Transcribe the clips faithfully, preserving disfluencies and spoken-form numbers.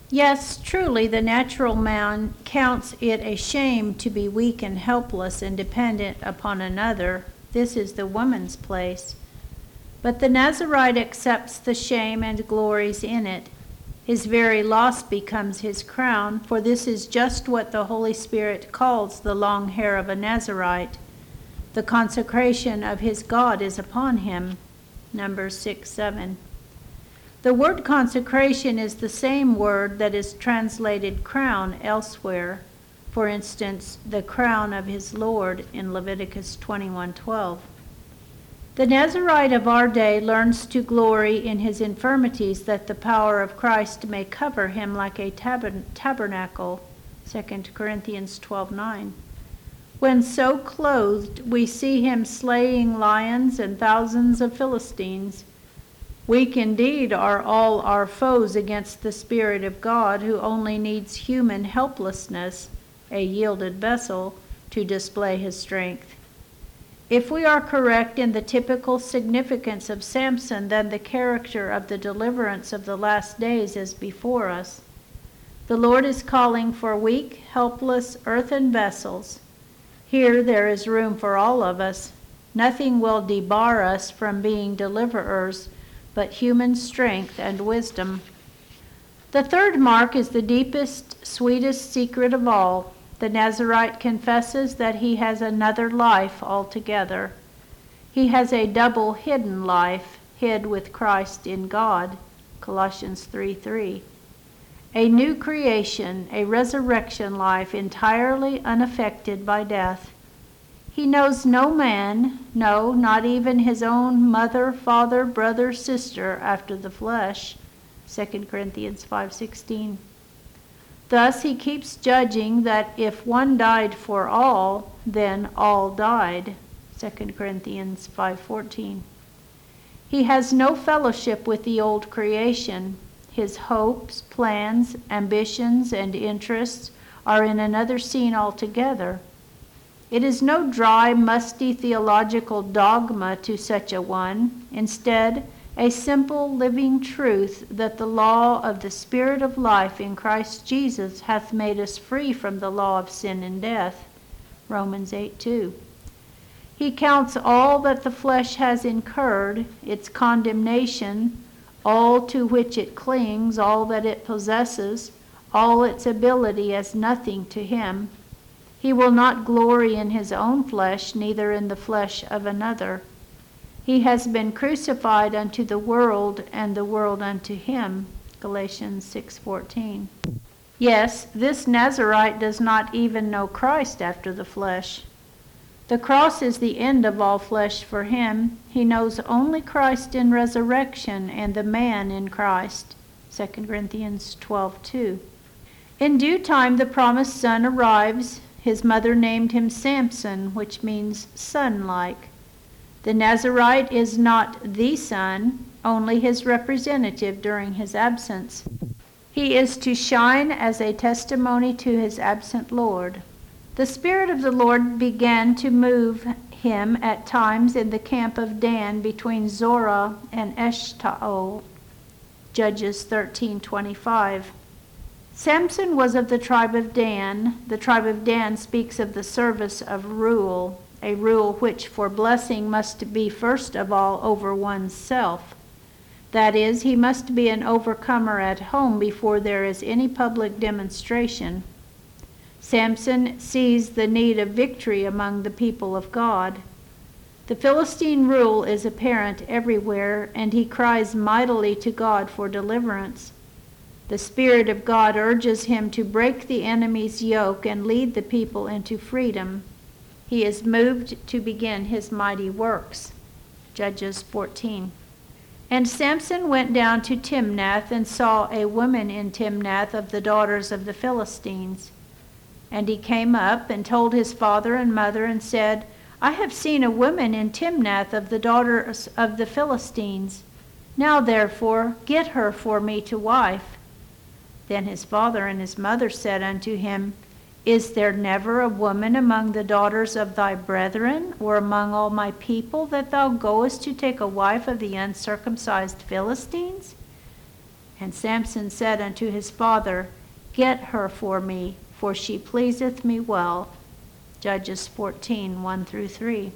Yes, truly, the natural man counts it a shame to be weak and helpless and dependent upon another. This is the woman's place. But the Nazarite accepts the shame and glories in it. His very loss becomes his crown, for this is just what the Holy Spirit calls the long hair of a Nazarite. The consecration of his God is upon him. Numbers six seven. The word consecration is the same word that is translated crown elsewhere. For instance, the crown of his Lord in Leviticus twenty-one twelve. The Nazarite of our day learns to glory in his infirmities, that the power of Christ may cover him like a tabernacle. Second Corinthians twelve nine. When so clothed, we see him slaying lions and thousands of Philistines. Weak indeed are all our foes against the Spirit of God, who only needs human helplessness, a yielded vessel, to display his strength. If we are correct in the typical significance of Samson, then the character of the deliverance of the last days is before us. The Lord is calling for weak, helpless, earthen vessels. Here there is room for all of us. Nothing will debar us from being deliverers but human strength and wisdom. The third mark is the deepest, sweetest secret of all. The Nazarite confesses that he has another life altogether. He has a double hidden life, hid with Christ in God, Colossians three three. A new creation, a resurrection life entirely unaffected by death. He knows no man, no, not even his own mother, father, brother, sister after the flesh, Second Corinthians five sixteen. Thus he keeps judging that if one died for all, then all died, Second Corinthians five fourteen. He has no fellowship with the old creation. His hopes, plans, ambitions, and interests are in another scene altogether. It is no dry, musty theological dogma to such a one. Instead, a simple living truth that the law of the Spirit of life in Christ Jesus hath made us free from the law of sin and death, Romans eight two. He counts all that the flesh has incurred, its condemnation, all to which it clings, all that it possesses, all its ability, as nothing to him. He will not glory in his own flesh, neither in the flesh of another. He has been crucified unto the world, and the world unto him, Galatians six fourteen. Yes, this Nazarite does not even know Christ after the flesh. The cross is the end of all flesh for him. He knows only Christ in resurrection and the man in Christ, Second Corinthians twelve two. In due time the promised son arrives. His mother named him Samson, which means son-like. The Nazarite is not the son, only his representative during his absence. He is to shine as a testimony to his absent Lord. The Spirit of the Lord began to move him at times in the camp of Dan between Zorah and Eshtaol, Judges thirteen twenty-five. Samson was of the tribe of Dan. The tribe of Dan speaks of the service of rule, a rule which for blessing must be first of all over one's self. That is, he must be an overcomer at home before there is any public demonstration. Samson sees the need of victory among the people of God. The Philistine rule is apparent everywhere, and he cries mightily to God for deliverance. The Spirit of God urges him to break the enemy's yoke and lead the people into freedom. He is moved to begin his mighty works. Judges fourteen. And Samson went down to Timnath and saw a woman in Timnath of the daughters of the Philistines. And he came up and told his father and mother and said, I have seen a woman in Timnath of the daughters of the Philistines. Now therefore get her for me to wife. Then his father and his mother said unto him, Is there never a woman among the daughters of thy brethren, or among all my people, that thou goest to take a wife of the uncircumcised Philistines? And Samson said unto his father, Get her for me, for she pleaseth me well. Judges fourteen, one through three.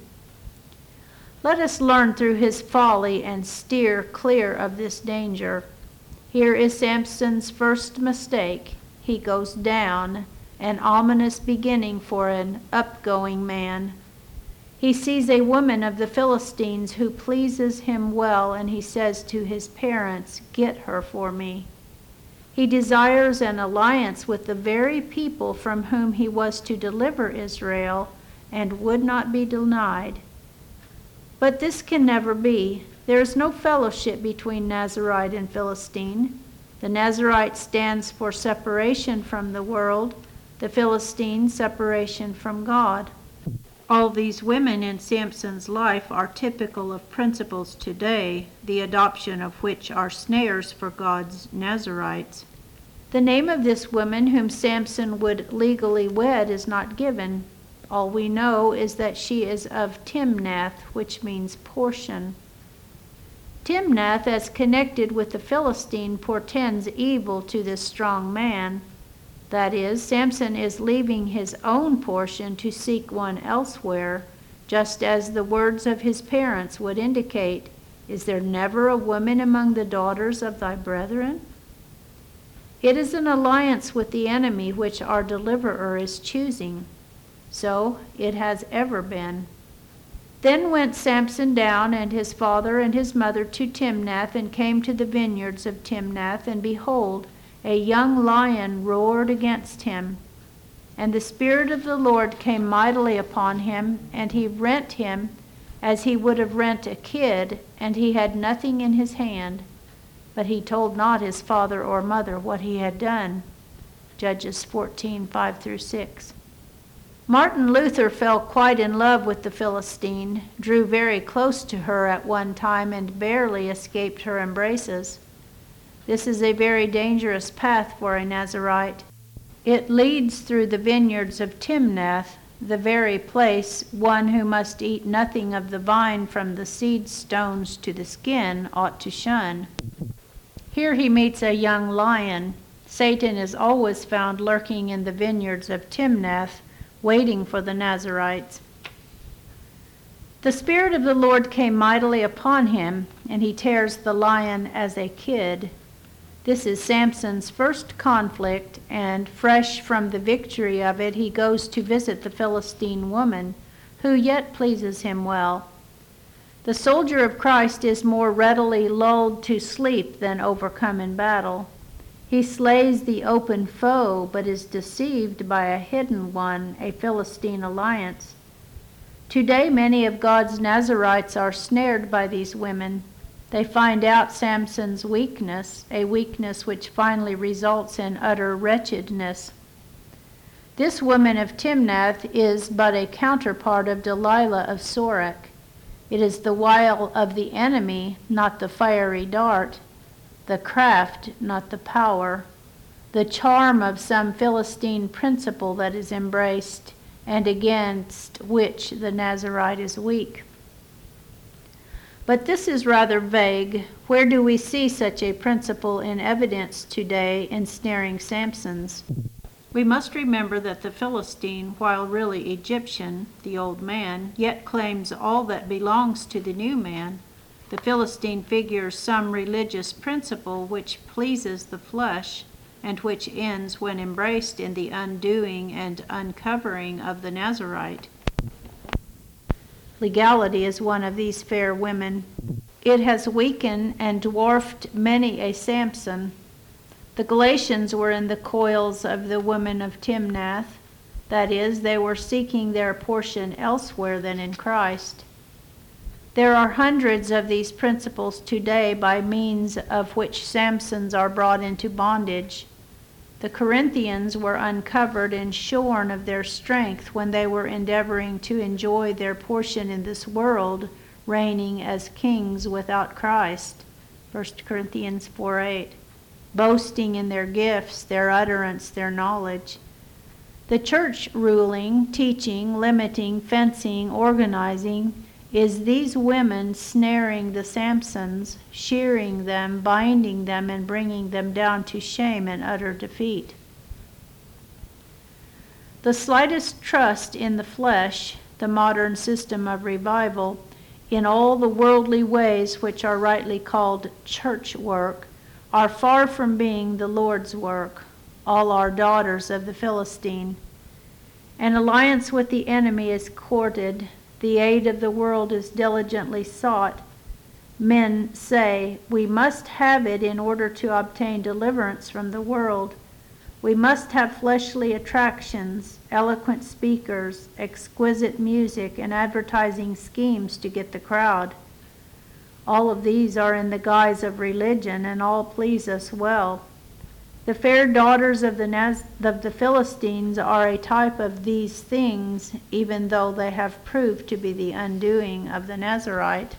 Let us learn through his folly and steer clear of this danger. Here is Samson's first mistake. He goes down, an ominous beginning for an upgoing man. He sees a woman of the Philistines who pleases him well, and he says to his parents, Get her for me. He desires an alliance with the very people from whom he was to deliver Israel, and would not be denied. But this can never be. There is no fellowship between Nazarite and Philistine. The Nazarite stands for separation from the world, the Philistine separation from God. All these women in Samson's life are typical of principles today, the adoption of which are snares for God's Nazarites. The name of this woman whom Samson would legally wed is not given. All we know is that she is of Timnath, which means portion. Timnath, as connected with the Philistine, portends evil to this strong man. That is, Samson is leaving his own portion to seek one elsewhere, just as the words of his parents would indicate, Is there never a woman among the daughters of thy brethren? It is an alliance with the enemy which our deliverer is choosing. So it has ever been. Then went Samson down, and his father and his mother, to Timnath, and came to the vineyards of Timnath, and behold, a young lion roared against him. And the Spirit of the Lord came mightily upon him, and he rent him as he would have rent a kid, and he had nothing in his hand. But he told not his father or mother what he had done. Judges fourteen, five through six. Martin Luther fell quite in love with the Philistine, drew very close to her at one time, and barely escaped her embraces. This is a very dangerous path for a Nazarite. It leads through the vineyards of Timnath, the very place one who must eat nothing of the vine from the seed stones to the skin ought to shun. Here he meets a young lion. Satan is always found lurking in the vineyards of Timnath, waiting for the Nazarites. The Spirit of the Lord came mightily upon him, and he tears the lion as a kid. This is Samson's first conflict, and fresh from the victory of it, he goes to visit the Philistine woman, who yet pleases him well. The soldier of Christ is more readily lulled to sleep than overcome in battle. He slays the open foe, but is deceived by a hidden one, a Philistine alliance. Today, many of God's Nazarites are snared by these women. They find out Samson's weakness, a weakness which finally results in utter wretchedness. This woman of Timnath is but a counterpart of Delilah of Sorek. It is the wile of the enemy, not the fiery dart, the craft, not the power, the charm of some Philistine principle that is embraced, and against which the Nazarite is weak. But this is rather vague. Where do we see such a principle in evidence today in snaring Samson's? We must remember that the Philistine, while really Egyptian, the old man, yet claims all that belongs to the new man. The Philistine figures some religious principle which pleases the flesh, and which ends when embraced in the undoing and uncovering of the Nazarite. Legality is one of these fair women. It has weakened and dwarfed many a Samson. The Galatians were in the coils of the women of Timnath. That is, they were seeking their portion elsewhere than in Christ. There are hundreds of these principles today by means of which Samsons are brought into bondage. The Corinthians were uncovered and shorn of their strength when they were endeavoring to enjoy their portion in this world, reigning as kings without Christ. First Corinthians four eight. Boasting in their gifts, their utterance, their knowledge. The church ruling, teaching, limiting, fencing, organizing, is these women snaring the Samsons, shearing them, binding them, and bringing them down to shame and utter defeat. The slightest trust in the flesh, the modern system of revival, in all the worldly ways which are rightly called church work, are far from being the Lord's work. All are daughters of the Philistine. An alliance with the enemy is courted. The aid of the world is diligently sought. Men say, we must have it in order to obtain deliverance from the world. We must have fleshly attractions, eloquent speakers, exquisite music, and advertising schemes to get the crowd. All of these are in the guise of religion, and all please us well. The fair daughters of the, Naz- of the Philistines are a type of these things, even though they have proved to be the undoing of the Nazarite.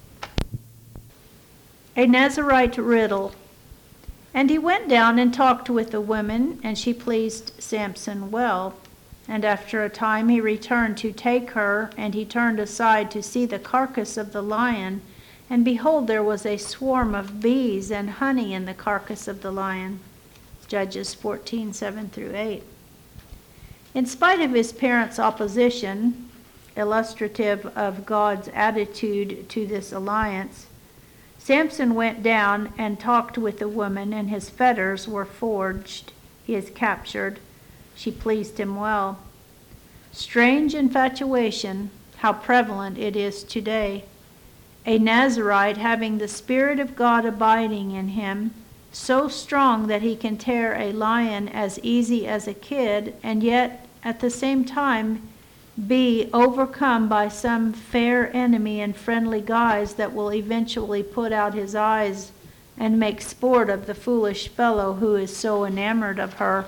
A Nazarite riddle. And he went down and talked with the woman, and she pleased Samson well. And after a time he returned to take her, and he turned aside to see the carcass of the lion, and behold, there was a swarm of bees and honey in the carcass of the lion. Judges fourteen, seven through eight. In spite of his parents' opposition, illustrative of God's attitude to this alliance, Samson went down and talked with the woman, and his fetters were forged. He is captured. She pleased him well. Strange infatuation, how prevalent it is today. A Nazarite having the Spirit of God abiding in him, so strong that he can tear a lion as easy as a kid, and yet at the same time be overcome by some fair enemy in friendly guise that will eventually put out his eyes and make sport of the foolish fellow who is so enamored of her.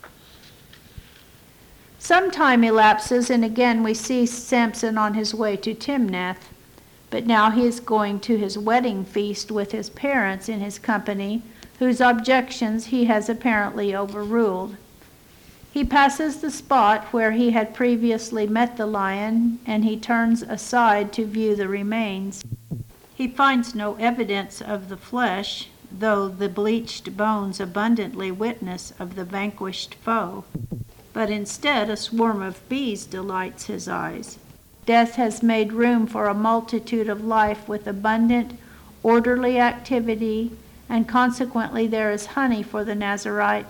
Some time elapses, and again we see Samson on his way to Timnath, but now he is going to his wedding feast with his parents in his company, whose objections he has apparently overruled. He passes the spot where he had previously met the lion, and he turns aside to view the remains. He finds no evidence of the flesh, though the bleached bones abundantly witness of the vanquished foe. But instead, a swarm of bees delights his eyes. Death has made room for a multitude of life with abundant, orderly activity, and consequently there is honey for the Nazarite.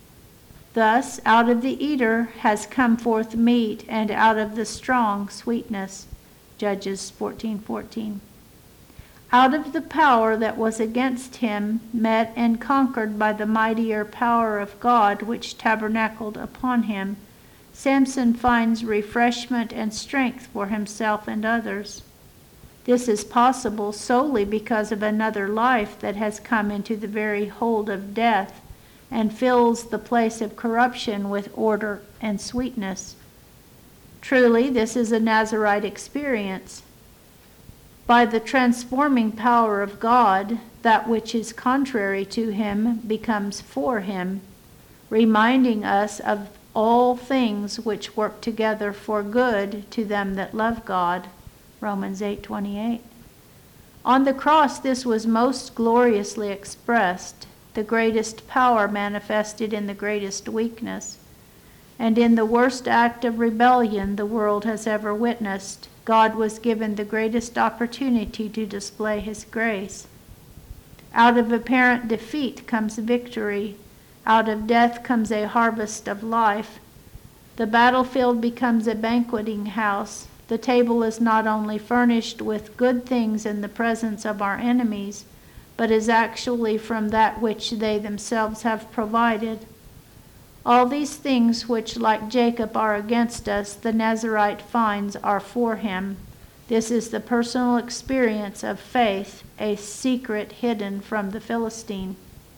Thus, out of the eater has come forth meat, and out of the strong sweetness. Judges fourteen fourteen. Out of the power that was against him, met and conquered by the mightier power of God which tabernacled upon him, Samson finds refreshment and strength for himself and others. This is possible solely because of another life that has come into the very hold of death and fills the place of corruption with order and sweetness. Truly, this is a Nazarite experience. By the transforming power of God, that which is contrary to him becomes for him, reminding us of all things which work together for good to them that love God. Romans eight twenty-eight. On the cross this was most gloriously expressed, the greatest power manifested in the greatest weakness. And in the worst act of rebellion the world has ever witnessed, God was given the greatest opportunity to display his grace. Out of apparent defeat comes victory. Out of death comes a harvest of life. The battlefield becomes a banqueting house. The table is not only furnished with good things in the presence of our enemies, but is actually from that which they themselves have provided. All these things which, like Jacob, are against us, the Nazarite finds are for him. This is the personal experience of faith, a secret hidden from the Philistine.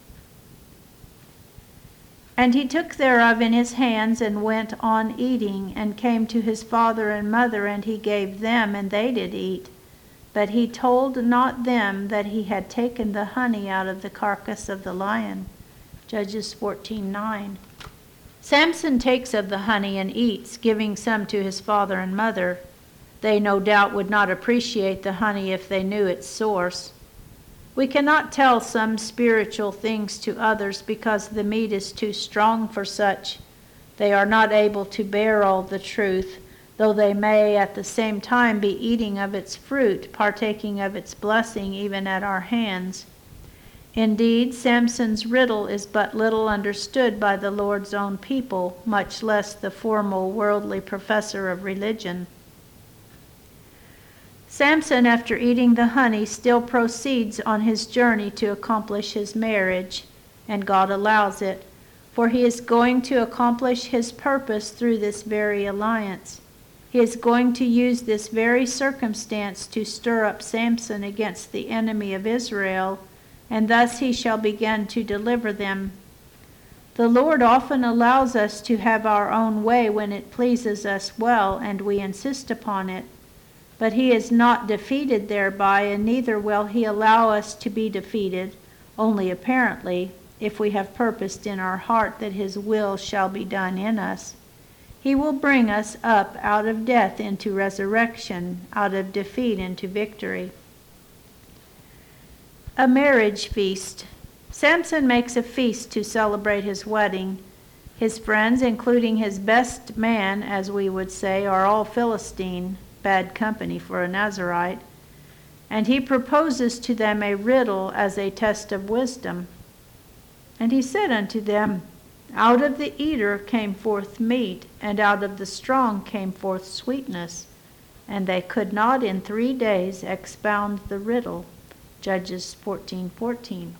And he took thereof in his hands, and went on eating, and came to his father and mother, and he gave them, and they did eat. But he told not them that he had taken the honey out of the carcass of the lion. Judges fourteen nine. Samson takes of the honey and eats, giving some to his father and mother. They no doubt would not appreciate the honey if they knew its source. We cannot tell some spiritual things to others because the meat is too strong for such. They are not able to bear all the truth, though they may at the same time be eating of its fruit, partaking of its blessing even at our hands. Indeed, Samson's riddle is but little understood by the Lord's own people, much less the formal worldly professor of religion. Samson, after eating the honey, still proceeds on his journey to accomplish his marriage, and God allows it, for he is going to accomplish his purpose through this very alliance. He is going to use this very circumstance to stir up Samson against the enemy of Israel, and thus he shall begin to deliver them. The Lord often allows us to have our own way when it pleases us well, and we insist upon it. But he is not defeated thereby, and neither will he allow us to be defeated, only apparently, if we have purposed in our heart that his will shall be done in us. He will bring us up out of death into resurrection, out of defeat into victory. A marriage feast. Samson makes a feast to celebrate his wedding. His friends, including his best man, as we would say, are all Philistine, bad company for a Nazirite, and he proposes to them a riddle as a test of wisdom. And he said unto them, Out of the eater came forth meat, and out of the strong came forth sweetness, and they could not in three days expound the riddle. Judges fourteen fourteen.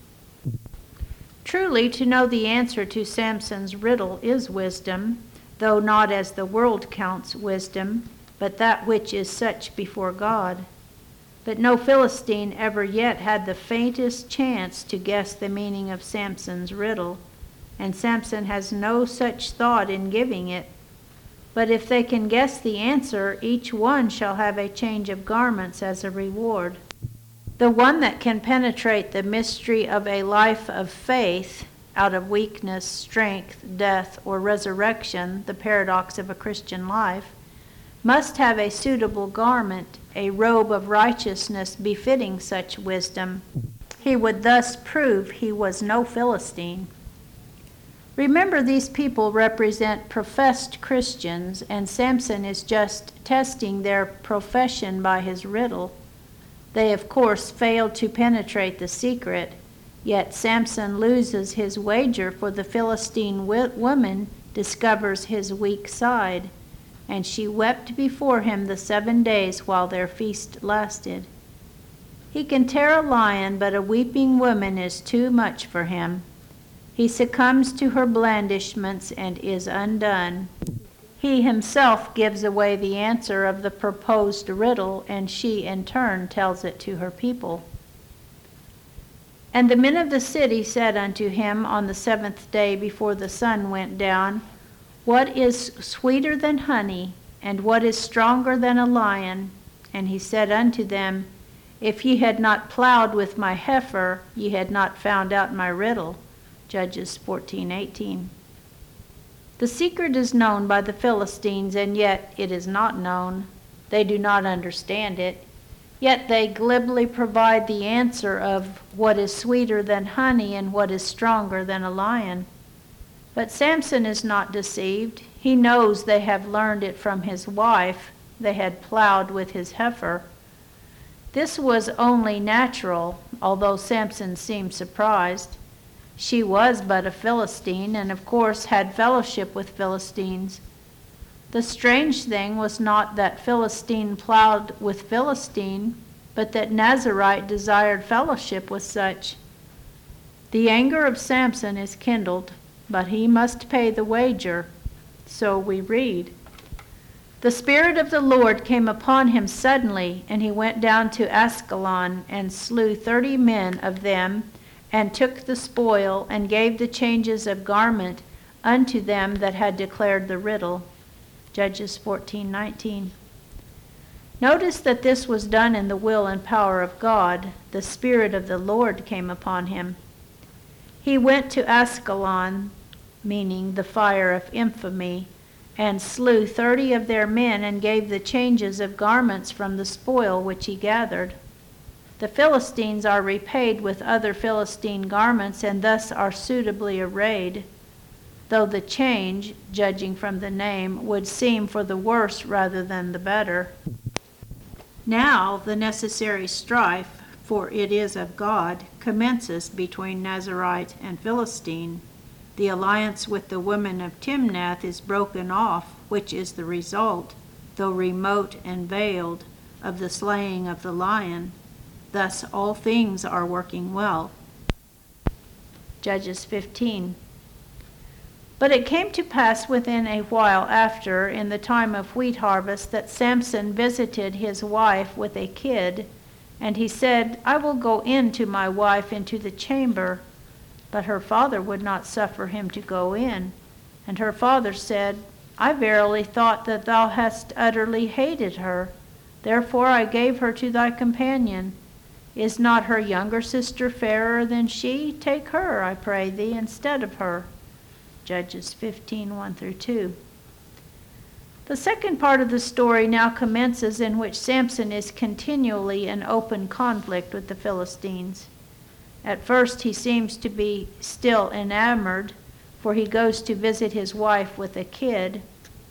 Truly, to know the answer to Samson's riddle is wisdom, though not as the world counts wisdom, but that which is such before God. But no Philistine ever yet had the faintest chance to guess the meaning of Samson's riddle, and Samson has no such thought in giving it. But if they can guess the answer, each one shall have a change of garments as a reward. The one that can penetrate the mystery of a life of faith, out of weakness, strength, death, or resurrection, the paradox of a Christian life, must have a suitable garment, a robe of righteousness befitting such wisdom. He would thus prove he was no Philistine. Remember, these people represent professed Christians, and Samson is just testing their profession by his riddle. They, of course, failed to penetrate the secret, yet Samson loses his wager, for the Philistine woman discovers his weak side, and she wept before him the seven days while their feast lasted. He can tear a lion, but a weeping woman is too much for him. He succumbs to her blandishments and is undone. He himself gives away the answer of the proposed riddle, and she in turn tells it to her people. And the men of the city said unto him on the seventh day before the sun went down, What is sweeter than honey, and what is stronger than a lion? And he said unto them, If ye had not plowed with my heifer, ye had not found out my riddle. Judges fourteen eighteen. The secret is known by the Philistines, and yet it is not known. They do not understand it. Yet they glibly provide the answer of what is sweeter than honey and what is stronger than a lion. But Samson is not deceived. He knows they have learned it from his wife. They had plowed with his heifer. This was only natural, although Samson seemed surprised. She was but a Philistine, and of course had fellowship with Philistines. The strange thing was not that Philistine plowed with Philistine, but that Nazirite desired fellowship with such. The anger of Samson is kindled, but he must pay the wager. So we read. The Spirit of the Lord came upon him suddenly, and he went down to Askelon, and slew thirty men of them, and took the spoil, and gave the changes of garment unto them that had declared the riddle. Judges fourteen nineteen. Notice that this was done in the will and power of God. The Spirit of the Lord came upon him. He went to Askelon, meaning the fire of infamy, and slew thirty of their men, and gave the changes of garments from the spoil which he gathered. The Philistines are repaid with other Philistine garments, and thus are suitably arrayed, though the change, judging from the name, would seem for the worse rather than the better. Now the necessary strife, for it is of God, commences between Nazarite and Philistine. The alliance with the women of Timnath is broken off, which is the result, though remote and veiled, of the slaying of the lion. Thus all things are working well. Judges fifteen. But it came to pass within a while after, in the time of wheat harvest, that Samson visited his wife with a kid, and he said, I will go in to my wife into the chamber. But her father would not suffer him to go in. And her father said, I verily thought that thou hadst utterly hated her. Therefore I gave her to thy companion. Is not her younger sister fairer than she? Take her, I pray thee, instead of her. Judges fifteen, one through two. The second part of the story now commences, in which Samson is continually in open conflict with the Philistines. At first he seems to be still enamored, for he goes to visit his wife with a kid.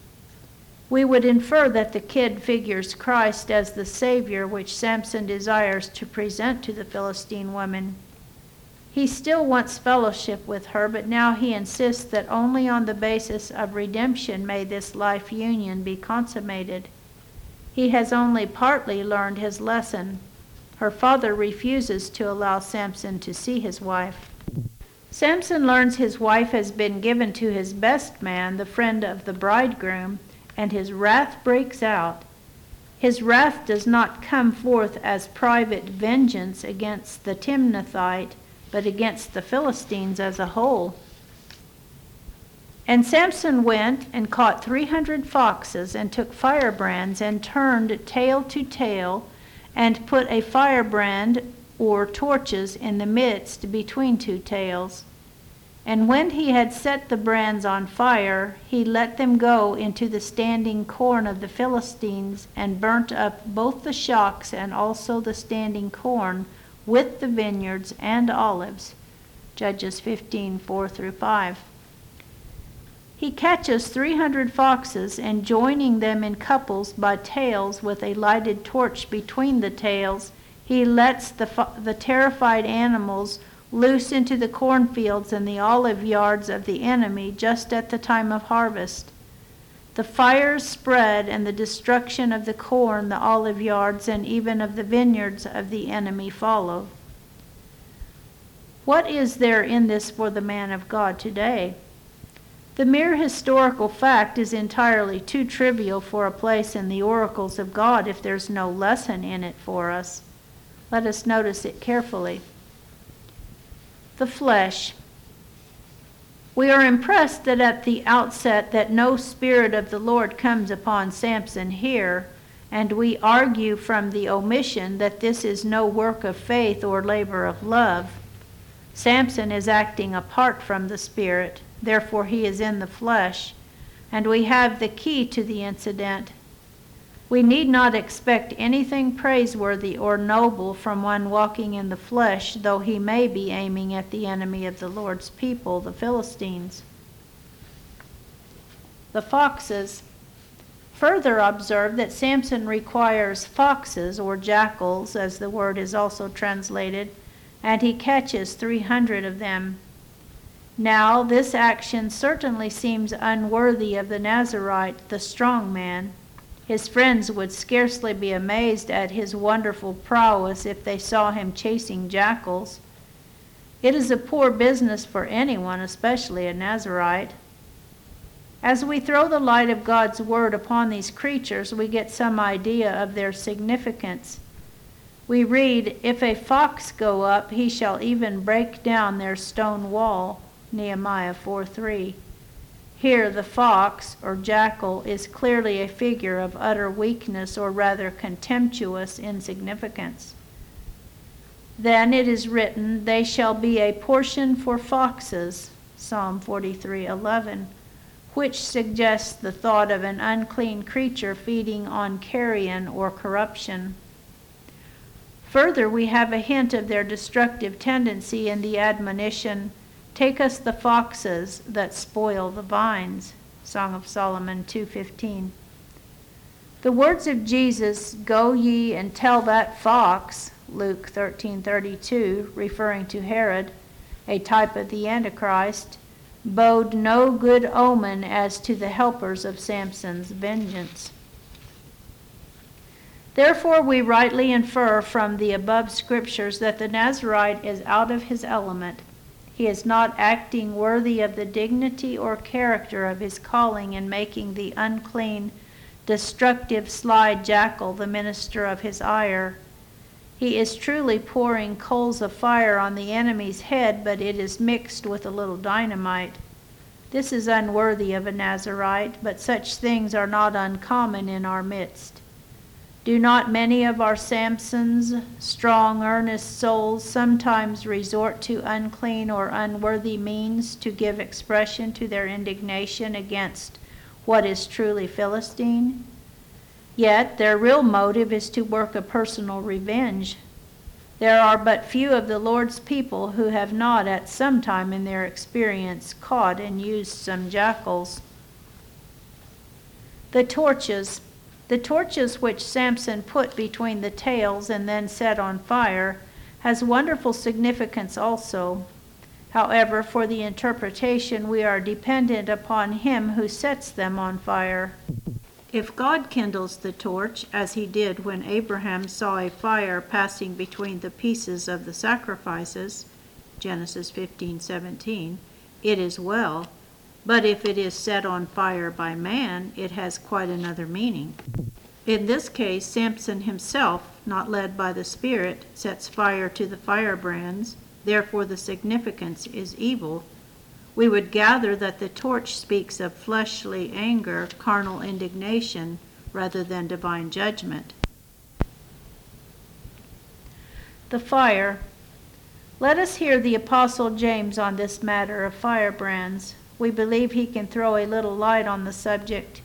We would infer that the kid figures Christ as the Savior, which Samson desires to present to the Philistine woman. He still wants fellowship with her, but now he insists that only on the basis of redemption may this life union be consummated. He has only partly learned his lesson. Her father refuses to allow Samson to see his wife. Samson learns his wife has been given to his best man, the friend of the bridegroom, and his wrath breaks out. His wrath does not come forth as private vengeance against the Timnathite, but against the Philistines as a whole. And Samson went and caught three hundred foxes, and took firebrands, and turned tail to tail, and put a firebrand or torches in the midst between two tails. And when he had set the brands on fire, he let them go into the standing corn of the Philistines, and burnt up both the shocks and also the standing corn, with the vineyards and olives. Judges fifteen, four through five. He catches three hundred foxes, and joining them in couples by tails with a lighted torch between the tails, he lets the, fo- the terrified animals loose into the cornfields and the olive yards of the enemy just at the time of harvest. The fires spread, and the destruction of the corn, the olive yards, and even of the vineyards of the enemy follow. What is there in this for the man of God today? The mere historical fact is entirely too trivial for a place in the oracles of God if there's no lesson in it for us. Let us notice it carefully. The flesh. We are impressed that at the outset that no Spirit of the Lord comes upon Samson here, and we argue from the omission that this is no work of faith or labor of love. Samson is acting apart from the Spirit, therefore he is in the flesh, and we have the key to the incident. We need not expect anything praiseworthy or noble from one walking in the flesh, though he may be aiming at the enemy of the Lord's people, the Philistines. The foxes. Further observe that Samson requires foxes, or jackals, as the word is also translated, and he catches three hundred of them. Now, this action certainly seems unworthy of the Nazarite, the strong man. His friends would scarcely be amazed at his wonderful prowess if they saw him chasing jackals. It is a poor business for anyone, especially a Nazarite. As we throw the light of God's word upon these creatures, we get some idea of their significance. We read, "If a fox go up, he shall even break down their stone wall," Nehemiah four three. Here the fox, or jackal, is clearly a figure of utter weakness, or rather contemptuous insignificance. Then it is written, "They shall be a portion for foxes," Psalm forty-three eleven. which suggests the thought of an unclean creature feeding on carrion or corruption. Further, we have a hint of their destructive tendency in the admonition, "Take us the foxes that spoil the vines," Song of Solomon two fifteen. The words of Jesus, "Go ye and tell that fox," Luke thirteen thirty-two, referring to Herod, a type of the Antichrist, bode no good omen as to the helpers of Samson's vengeance. Therefore, we rightly infer from the above scriptures that the Nazarite is out of his element. He is not acting worthy of the dignity or character of his calling in making the unclean, destructive, sly jackal the minister of his ire. He is truly pouring coals of fire on the enemy's head, but it is mixed with a little dynamite. This is unworthy of a Nazarite, but such things are not uncommon in our midst. Do not many of our Samsons, strong, earnest souls, sometimes resort to unclean or unworthy means to give expression to their indignation against what is truly Philistine? Yet their real motive is to work a personal revenge. There are but few of the Lord's people who have not at some time in their experience caught and used some jackals. The torches. The torches which Samson put between the tails and then set on fire has wonderful significance also. However, for the interpretation we are dependent upon him who sets them on fire. If God kindles the torch, as he did when Abraham saw a fire passing between the pieces of the sacrifices, Genesis fifteen seventeen, it is well. But if it is set on fire by man, it has quite another meaning. In this case, Samson himself, not led by the Spirit, sets fire to the firebrands, therefore the significance is evil. We would gather that the torch speaks of fleshly anger, carnal indignation, rather than divine judgment. The fire. Let us hear the Apostle James on this matter of firebrands. We believe he can throw a little light on the subject.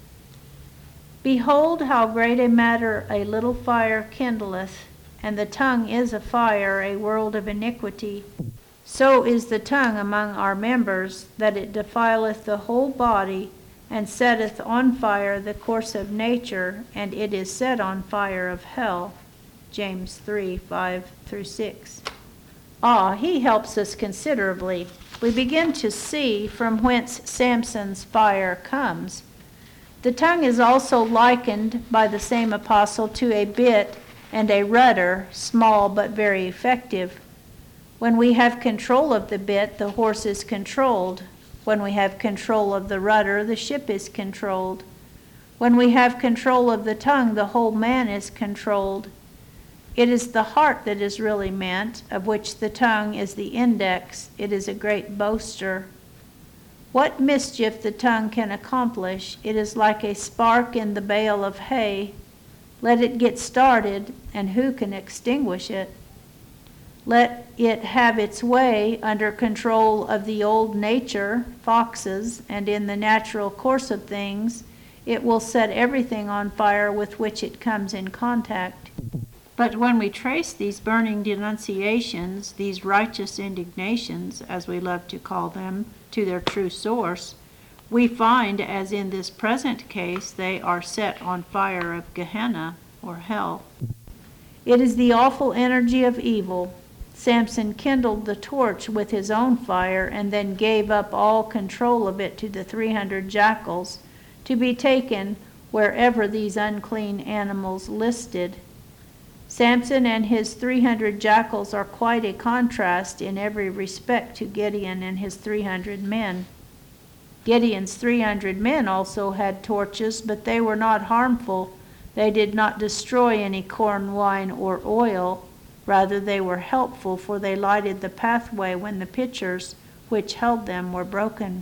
Behold how great a matter a little fire kindleth, and the tongue is a fire, a world of iniquity. So is the tongue among our members, that it defileth the whole body, and setteth on fire the course of nature, and it is set on fire of hell. James three, five through six. Ah, he helps us considerably. We begin to see from whence Samson's fire comes. The tongue is also likened by the same apostle to a bit and a rudder, small but very effective. When we have control of the bit, the horse is controlled. When we have control of the rudder, the ship is controlled. When we have control of the tongue, the whole man is controlled. It is the heart that is really meant, of which the tongue is the index. It is a great boaster. What mischief the tongue can accomplish, it is like a spark in the bale of hay. Let it get started, and who can extinguish it? Let it have its way under control of the old nature, foxes, and in the natural course of things, it will set everything on fire with which it comes in contact. But when we trace these burning denunciations, these righteous indignations, as we love to call them, to their true source, we find, as in this present case, they are set on fire of Gehenna, or hell. It is the awful energy of evil. Samson kindled the torch with his own fire and then gave up all control of it to the three hundred jackals to be taken wherever these unclean animals listed. Samson and his three hundred jackals are quite a contrast in every respect to Gideon and his three hundred men. Gideon's three hundred men also had torches, but they were not harmful. They did not destroy any corn, wine, or oil. Rather, they were helpful, for they lighted the pathway when the pitchers which held them were broken.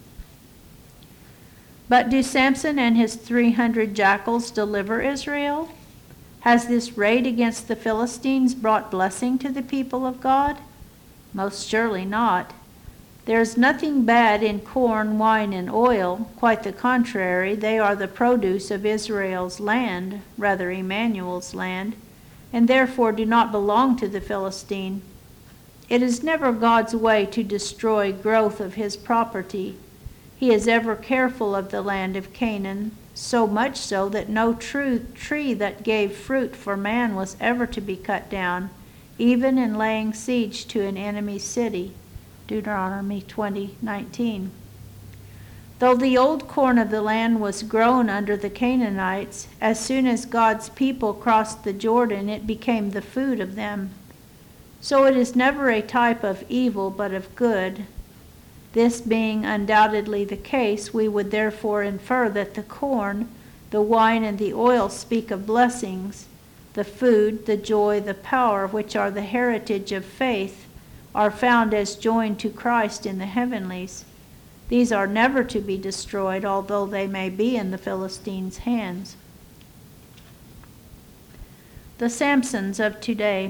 But do Samson and his three hundred jackals deliver Israel? Has this raid against the Philistines brought blessing to the people of God? Most surely not. There is nothing bad in corn, wine, and oil. Quite the contrary, they are the produce of Israel's land, rather Emmanuel's land, and therefore do not belong to the Philistine. It is never God's way to destroy growth of his property. He is ever careful of the land of Canaan, so much so that no true tree that gave fruit for man was ever to be cut down, even in laying siege to an enemy's city. Deuteronomy twenty nineteen. Though the old corn of the land was grown under the Canaanites, as soon as God's people crossed the Jordan, it became the food of them. So it is never a type of evil, but of good. This being undoubtedly the case, we would therefore infer that the corn, the wine, and the oil speak of blessings. The food, the joy, the power, which are the heritage of faith, are found as joined to Christ in the heavenlies. These are never to be destroyed, although they may be in the Philistines' hands. The Samsons of today.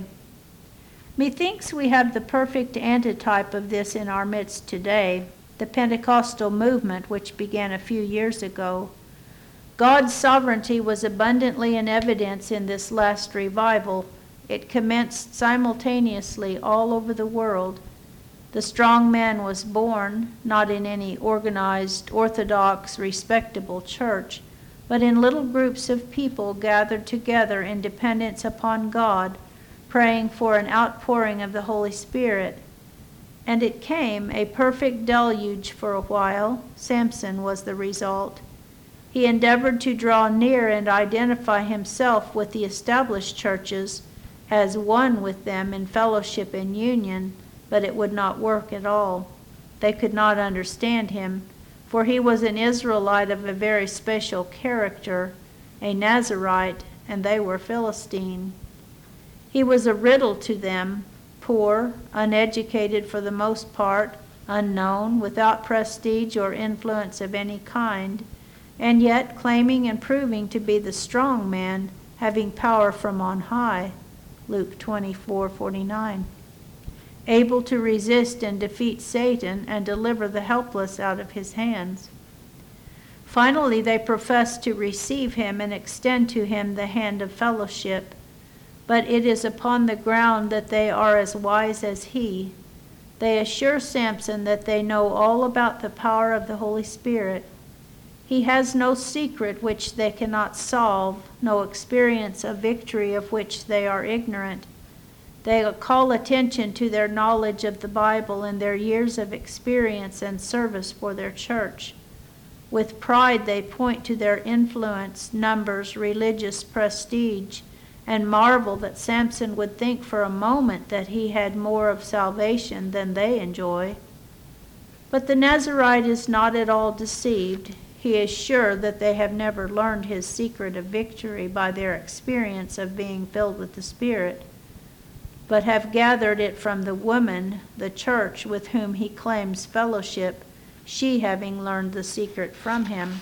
Methinks we have the perfect antitype of this in our midst today, the Pentecostal movement which began a few years ago. God's sovereignty was abundantly in evidence in this last revival. It commenced simultaneously all over the world. The strong man was born, not in any organized, orthodox, respectable church, but in little groups of people gathered together in dependence upon God, praying for an outpouring of the Holy Spirit. And it came, a perfect deluge for a while. Samson was the result. He endeavored to draw near and identify himself with the established churches as one with them in fellowship and union, but it would not work at all. They could not understand him, for he was an Israelite of a very special character, a Nazirite, and they were Philistine. He was a riddle to them, poor, uneducated for the most part, unknown, without prestige or influence of any kind, and yet claiming and proving to be the strong man, having power from on high, Luke twenty-four forty-nine, able to resist and defeat Satan and deliver the helpless out of his hands. Finally, they profess to receive him and extend to him the hand of fellowship, but it is upon the ground that they are as wise as he. They assure Samson that they know all about the power of the Holy Spirit. He has no secret which they cannot solve, no experience of victory of which they are ignorant. They call attention to their knowledge of the Bible and their years of experience and service for their church. With pride they point to their influence, numbers, religious prestige, and marvel that Samson would think for a moment that he had more of salvation than they enjoy. But the Nazirite is not at all deceived. He is sure that they have never learned his secret of victory by their experience of being filled with the Spirit, but have gathered it from the woman, the church, with whom he claims fellowship, she having learned the secret from him.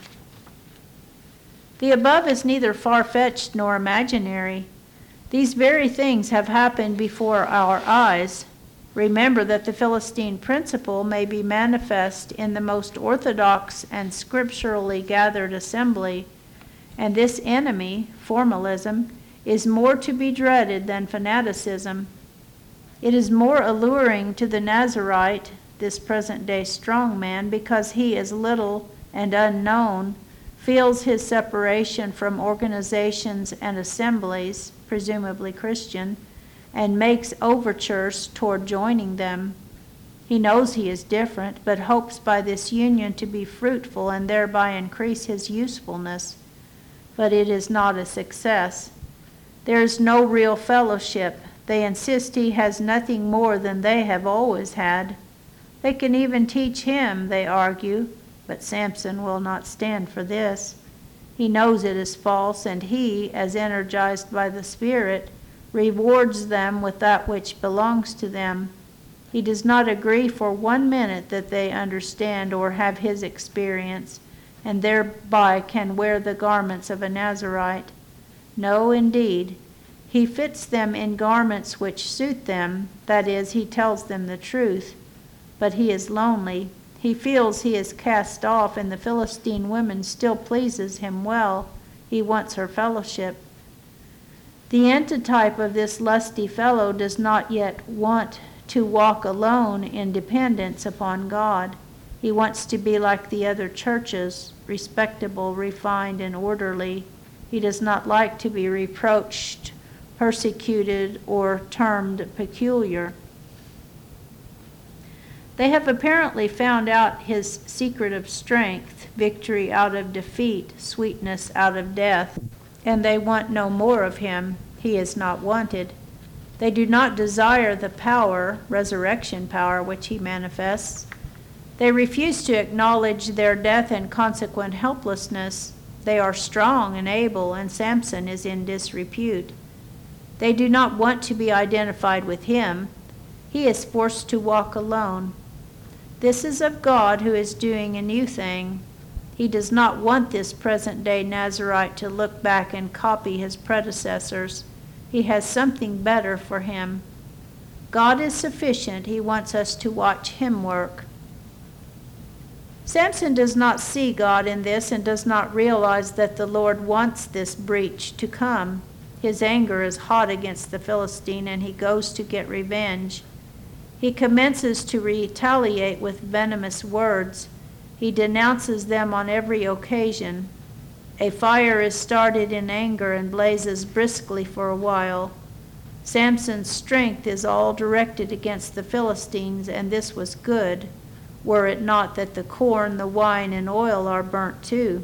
The above is neither far-fetched nor imaginary. These very things have happened before our eyes. Remember that the Philistine principle may be manifest in the most orthodox and scripturally gathered assembly, and this enemy, formalism, is more to be dreaded than fanaticism. It is more alluring to the Nazirite, this present-day strong man, because he is little and unknown, feels his separation from organizations and assemblies, presumably Christian, and makes overtures toward joining them. He knows he is different, but hopes by this union to be fruitful and thereby increase his usefulness. But it is not a success. There is no real fellowship. They insist he has nothing more than they have always had. They can even teach him, they argue, but Samson will not stand for this. He knows it is false, and he, as energized by the Spirit, rewards them with that which belongs to them. He does not agree for one minute that they understand or have his experience, and thereby can wear the garments of a Nazirite. No, indeed. He fits them in garments which suit them, that is, he tells them the truth. but he is lonely. He feels he is cast off, and the Philistine woman still pleases him well. He wants her fellowship. The antitype of this lusty fellow does not yet want to walk alone in dependence upon God. He wants to be like the other churches, respectable, refined, and orderly. He does not like to be reproached, persecuted, or termed peculiar. They have apparently found out his secret of strength, victory out of defeat, sweetness out of death, and they want no more of him. He is not wanted. They do not desire the power, resurrection power, which he manifests. They refuse to acknowledge their death and consequent helplessness. They are strong and able, and Samson is in disrepute. They do not want to be identified with him. He is forced to walk alone. This is of God, who is doing a new thing. He does not want this present-day Nazirite to look back and copy his predecessors. He has something better for him. God is sufficient. He wants us to watch him work. Samson does not see God in this and does not realize that the Lord wants this breach to come. His anger is hot against the Philistine, and he goes to get revenge. He commences to retaliate with venomous words. He denounces them on every occasion. A fire is started in anger and blazes briskly for a while. Samson's strength is all directed against the Philistines, and this was good, were it not that the corn, the wine, and oil are burnt too.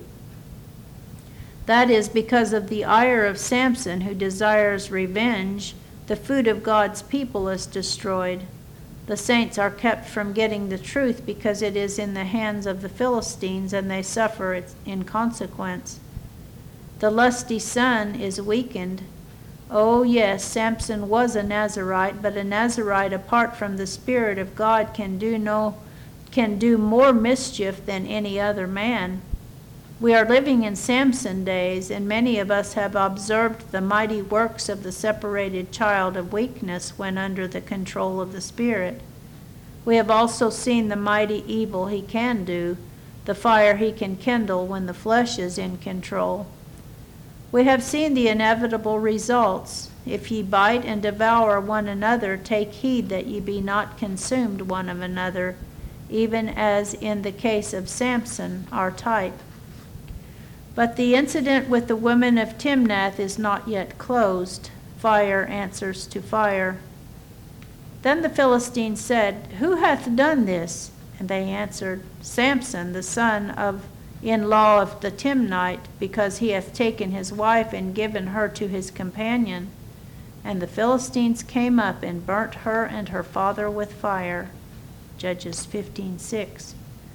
That is because of the ire of Samson, who desires revenge. The food of God's people is destroyed. The saints are kept from getting the truth because it is in the hands of the Philistines, and they suffer it in consequence. The lusty son is weakened. Oh yes, Samson was a Nazirite, but a Nazirite apart from the Spirit of God can do no can do more mischief than any other man. We are living in Samson days, and many of us have observed the mighty works of the separated child of weakness when under the control of the Spirit. We have also seen the mighty evil he can do, the fire he can kindle when the flesh is in control. We have seen the inevitable results. If ye bite and devour one another, take heed that ye be not consumed one of another, even as in the case of Samson, our type. But the incident with the women of Timnath is not yet closed. Fire answers to fire. Then the Philistine said, Who hath done this? And they answered, Samson, the son of in-law of the Timnite, because he hath taken his wife and given her to his companion. And the Philistines came up and burnt her and her father with fire. Judges fifteen six.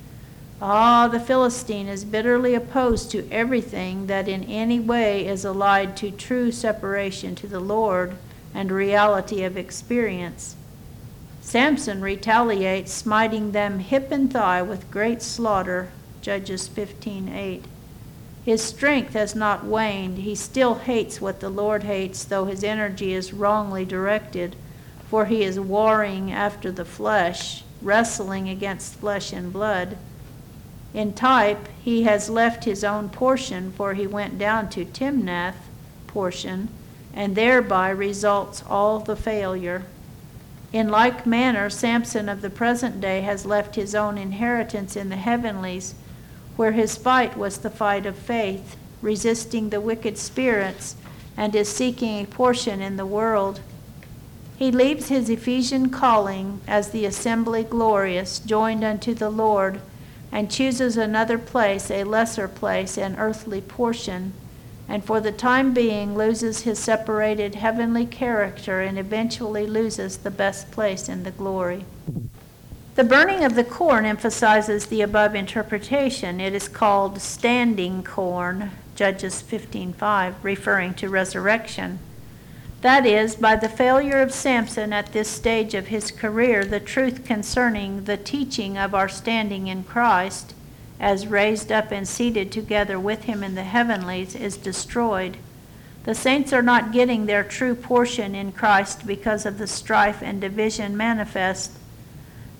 Ah, the Philistine is bitterly opposed to everything that in any way is allied to true separation to the Lord and reality of experience. Samson retaliates, smiting them hip and thigh with great slaughter. Judges fifteen eight. His strength has not waned. He still hates what the Lord hates, though his energy is wrongly directed, for he is warring after the flesh, wrestling against flesh and blood. In type, he has left his own portion, for he went down to Timnath portion, and thereby results all the failure. In like manner, Samson of the present day has left his own inheritance in the heavenlies, where his fight was the fight of faith, resisting the wicked spirits, and is seeking a portion in the world. He leaves his Ephesian calling as the assembly glorious, joined unto the Lord, and chooses another place, a lesser place, an earthly portion, and for the time being loses his separated heavenly character and eventually loses the best place in the glory. The burning of the corn emphasizes the above interpretation. It is called standing corn, Judges fifteen five, referring to resurrection. That is, by the failure of Samson at this stage of his career, the truth concerning the teaching of our standing in Christ, as raised up and seated together with him in the heavenlies, is destroyed. The saints are not getting their true portion in Christ because of the strife and division manifest.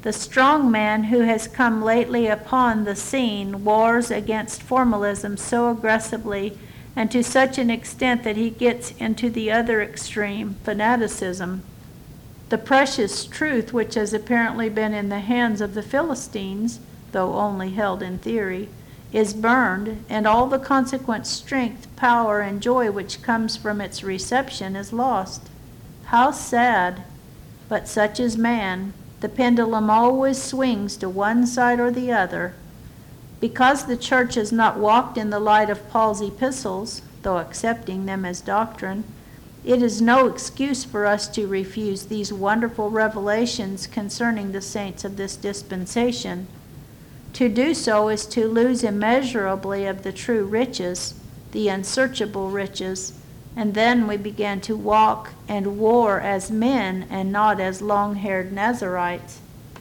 The strong man who has come lately upon the scene wars against formalism so aggressively and to such an extent that he gets into the other extreme, fanaticism. The precious truth which has apparently been in the hands of the Philistines, though only held in theory, is burned, and all the consequent strength, power, and joy which comes from its reception is lost. How sad! But such is man. The pendulum always swings to one side or the other. Because the church has not walked in the light of Paul's epistles, though accepting them as doctrine, it is no excuse for us to refuse these wonderful revelations concerning the saints of this dispensation. To do so is to lose immeasurably of the true riches, the unsearchable riches, and then we begin to walk and war as men and not as long-haired Nazarites.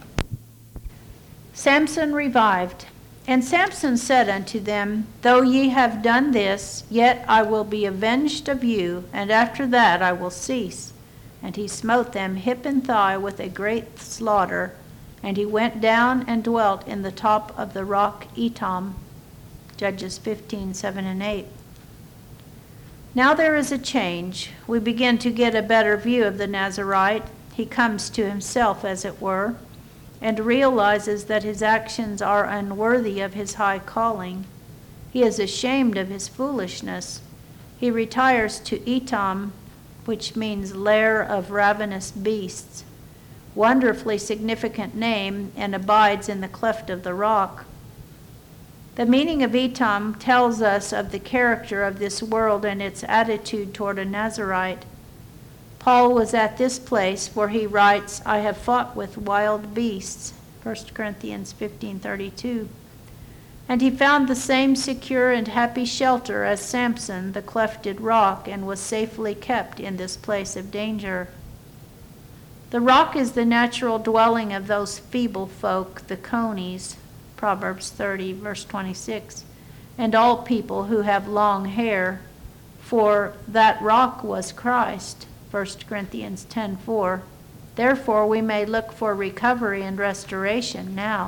Samson revived. And Samson said unto them, Though ye have done this, yet I will be avenged of you, and after that I will cease. And he smote them hip and thigh with a great slaughter, and he went down and dwelt in the top of the rock Etam. Judges fifteen, seven and eight. Now there is a change. We begin to get a better view of the Nazarite. He comes to himself, as it were, and realizes that his actions are unworthy of his high calling. He is ashamed of his foolishness. He retires to Etam, which means lair of ravenous beasts, wonderfully significant name, and abides in the cleft of the rock. The meaning of Etam tells us of the character of this world and its attitude toward a Nazarite. Paul was at this place where he writes, I have fought with wild beasts, First Corinthians fifteen thirty-two. And he found the same secure and happy shelter as Samson, the clefted rock, and was safely kept in this place of danger. The rock is the natural dwelling of those feeble folk, the conies, Proverbs thirty, verse twenty-six, and all people who have long hair, for that rock was Christ, First Corinthians ten four. Therefore we may look for recovery and restoration now.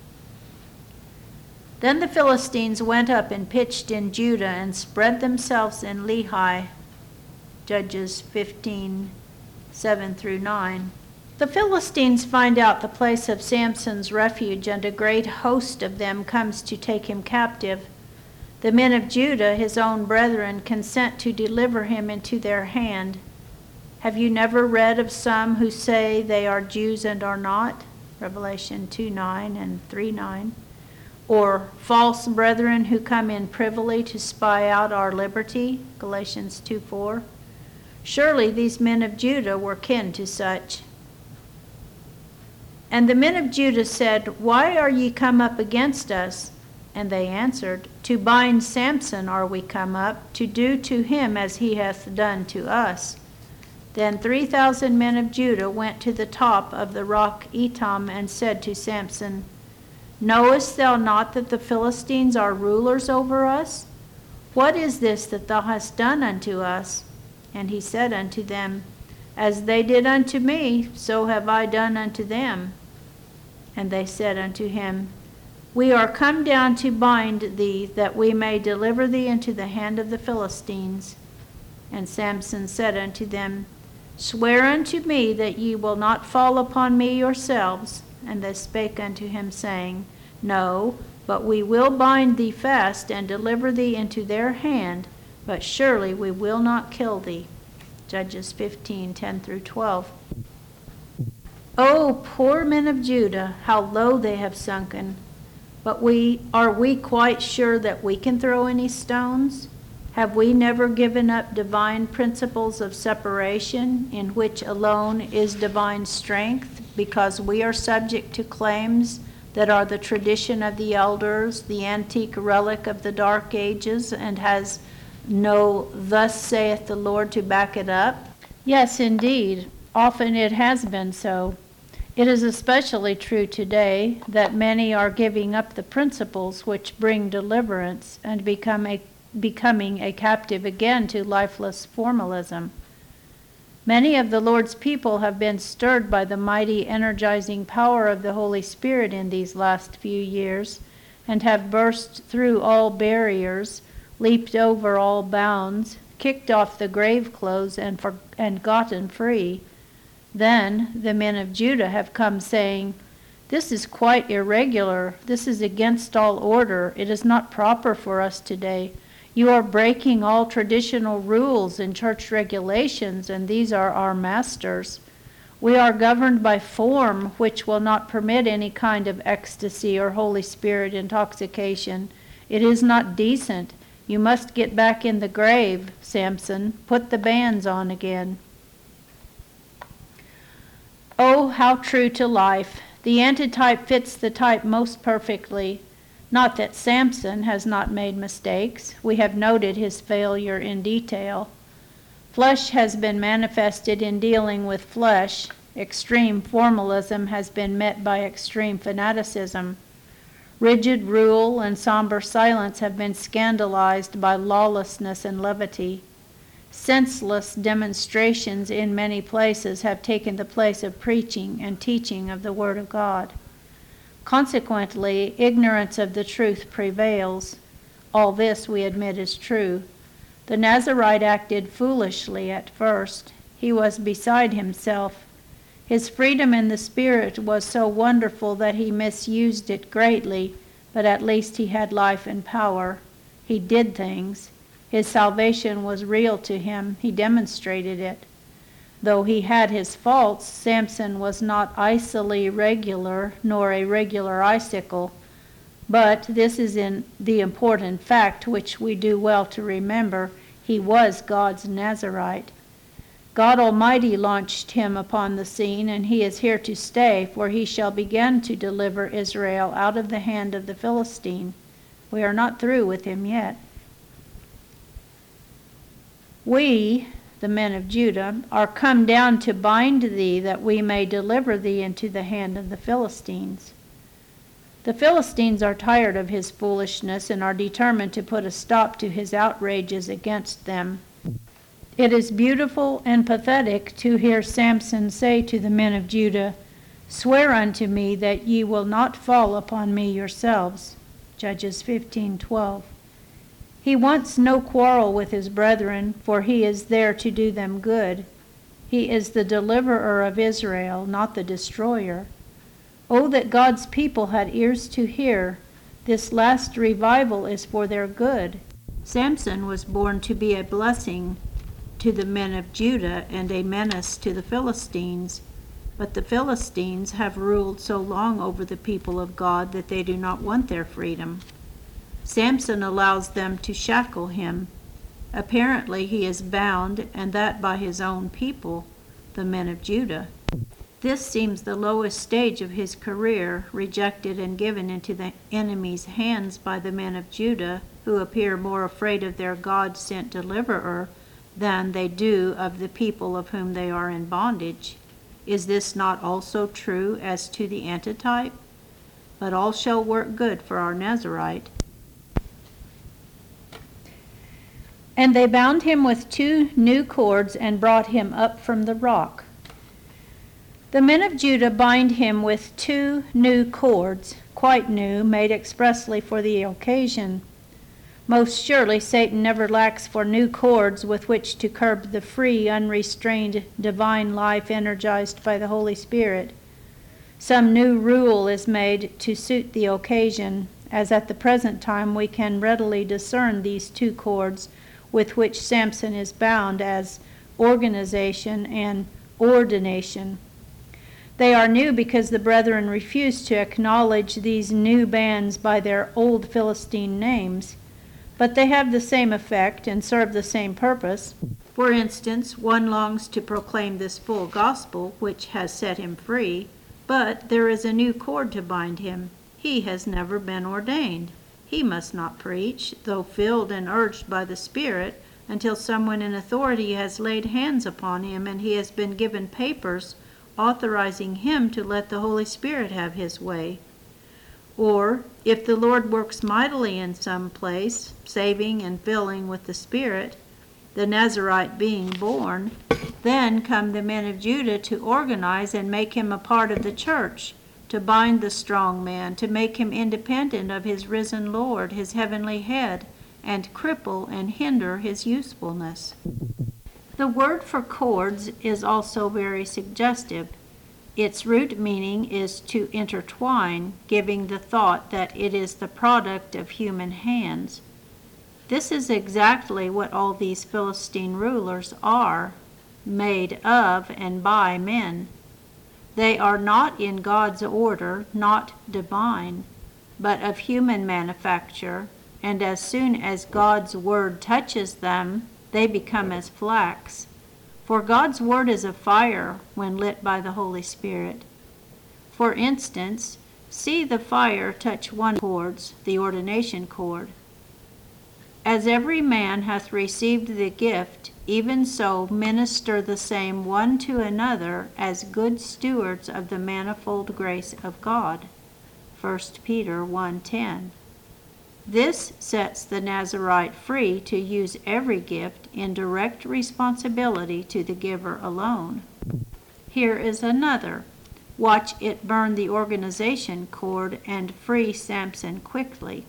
Then the Philistines went up and pitched in Judah and spread themselves in Lehi. Judges fifteen, seven through nine. The Philistines find out the place of Samson's refuge, and a great host of them comes to take him captive. The men of Judah, his own brethren, consent to deliver him into their hand. Have you never read of some who say they are Jews and are not? Revelation two nine and three nine. Or false brethren who come in privily to spy out our liberty? Galatians two four. Surely these men of Judah were kin to such. And the men of Judah said, Why are ye come up against us? And they answered, To bind Samson are we come up, to do to him as he hath done to us. Then three thousand men of Judah went to the top of the rock Etam and said to Samson, Knowest thou not that the Philistines are rulers over us? What is this that thou hast done unto us? And he said unto them, As they did unto me, so have I done unto them. And they said unto him, We are come down to bind thee, that we may deliver thee into the hand of the Philistines. And Samson said unto them, Swear unto me that ye will not fall upon me yourselves. And they spake unto him, saying, No, but we will bind thee fast, and deliver thee into their hand, but surely we will not kill thee. Judges fifteen, ten through twelve. O poor men of Judah, how low they have sunken! But we are we quite sure that we can throw any stones? Have we never given up divine principles of separation, in which alone is divine strength, because we are subject to claims that are the tradition of the elders, the antique relic of the dark ages, and has no thus saith the Lord to back it up? Yes, indeed. Often it has been so. It is especially true today that many are giving up the principles which bring deliverance and become a, becoming a captive again to lifeless formalism. Many of the Lord's people have been stirred by the mighty energizing power of the Holy Spirit in these last few years, and have burst through all barriers, leaped over all bounds, kicked off the grave clothes, and, for, and gotten free. Then the men of Judah have come saying, "This is quite irregular. This is against all order. It is not proper for us today. You are breaking all traditional rules and church regulations, and these are our masters. We are governed by form, which will not permit any kind of ecstasy or Holy Spirit intoxication. It is not decent. You must get back in the grave, Samson. Put the bands on again." Oh, how true to life! The antitype fits the type most perfectly. Not that Samson has not made mistakes. We have noted his failure in detail. Flesh has been manifested in dealing with flesh. Extreme formalism has been met by extreme fanaticism. Rigid rule and somber silence have been scandalized by lawlessness and levity. Senseless demonstrations in many places have taken the place of preaching and teaching of the Word of God. Consequently, ignorance of the truth prevails. All this we admit is true. The Nazarite acted foolishly at first. He was beside himself. His freedom in the Spirit was so wonderful that he misused it greatly, but at least he had life and power. He did things. His salvation was real to him. He demonstrated it. Though he had his faults, Samson was not icily regular, nor a regular icicle. But this is in the important fact which we do well to remember: he was God's Nazarite. God Almighty launched him upon the scene, and he is here to stay, for he shall begin to deliver Israel out of the hand of the Philistine. We are not through with him yet. We, the men of Judah, are come down to bind thee, that we may deliver thee into the hand of the Philistines. The Philistines are tired of his foolishness and are determined to put a stop to his outrages against them. It is beautiful and pathetic to hear Samson say to the men of Judah, "Swear unto me that ye will not fall upon me yourselves." Judges fifteen twelve. He wants no quarrel with his brethren, for he is there to do them good. He is the deliverer of Israel, not the destroyer. Oh, that God's people had ears to hear. This last revival is for their good. Samson was born to be a blessing to the men of Judah and a menace to the Philistines. But the Philistines have ruled so long over the people of God that they do not want their freedom. Samson allows them to shackle him. Apparently he is bound, and that by his own people, the men of Judah. This seems the lowest stage of his career, rejected and given into the enemy's hands by the men of Judah, who appear more afraid of their God-sent deliverer than they do of the people of whom they are in bondage. Is this not also true as to the antitype? But all shall work good for our Nazarite. And they bound him with two new cords and brought him up from the rock. The men of Judah bind him with two new cords, quite new, made expressly for the occasion. Most surely Satan never lacks for new cords with which to curb the free, unrestrained, divine life energized by the Holy Spirit. Some new rule is made to suit the occasion, as at the present time we can readily discern these two cords with which Samson is bound as organization and ordination. They are new because the brethren refuse to acknowledge these new bands by their old Philistine names. But they have the same effect and serve the same purpose. For instance, one longs to proclaim this full gospel which has set him free, but there is a new cord to bind him. He has never been ordained. He must not preach, though filled and urged by the Spirit, until someone in authority has laid hands upon him and he has been given papers authorizing him to let the Holy Spirit have his way. Or, if the Lord works mightily in some place, saving and filling with the Spirit, the Nazarite being born, Then come the men of Judah to organize and make him a part of the church, to bind the strong man, to make him independent of his risen Lord, his heavenly head, and cripple and hinder his usefulness. The word for cords is also very suggestive. Its root meaning is to intertwine, giving the thought that it is the product of human hands. This is exactly what all these Philistine rulers are, made of and by men. They are not in God's order, not divine, but of human manufacture, and as soon as God's word touches them, they become as flax. For God's word is a fire when lit by the Holy Spirit. For instance, see the fire touch one cords, the ordination cord. As every man hath received the gift, even so minister the same one to another as good stewards of the manifold grace of God. First Peter one ten. This sets the Nazirite free to use every gift in direct responsibility to the giver alone. Here is another. Watch it burn the organization cord and free Samson quickly.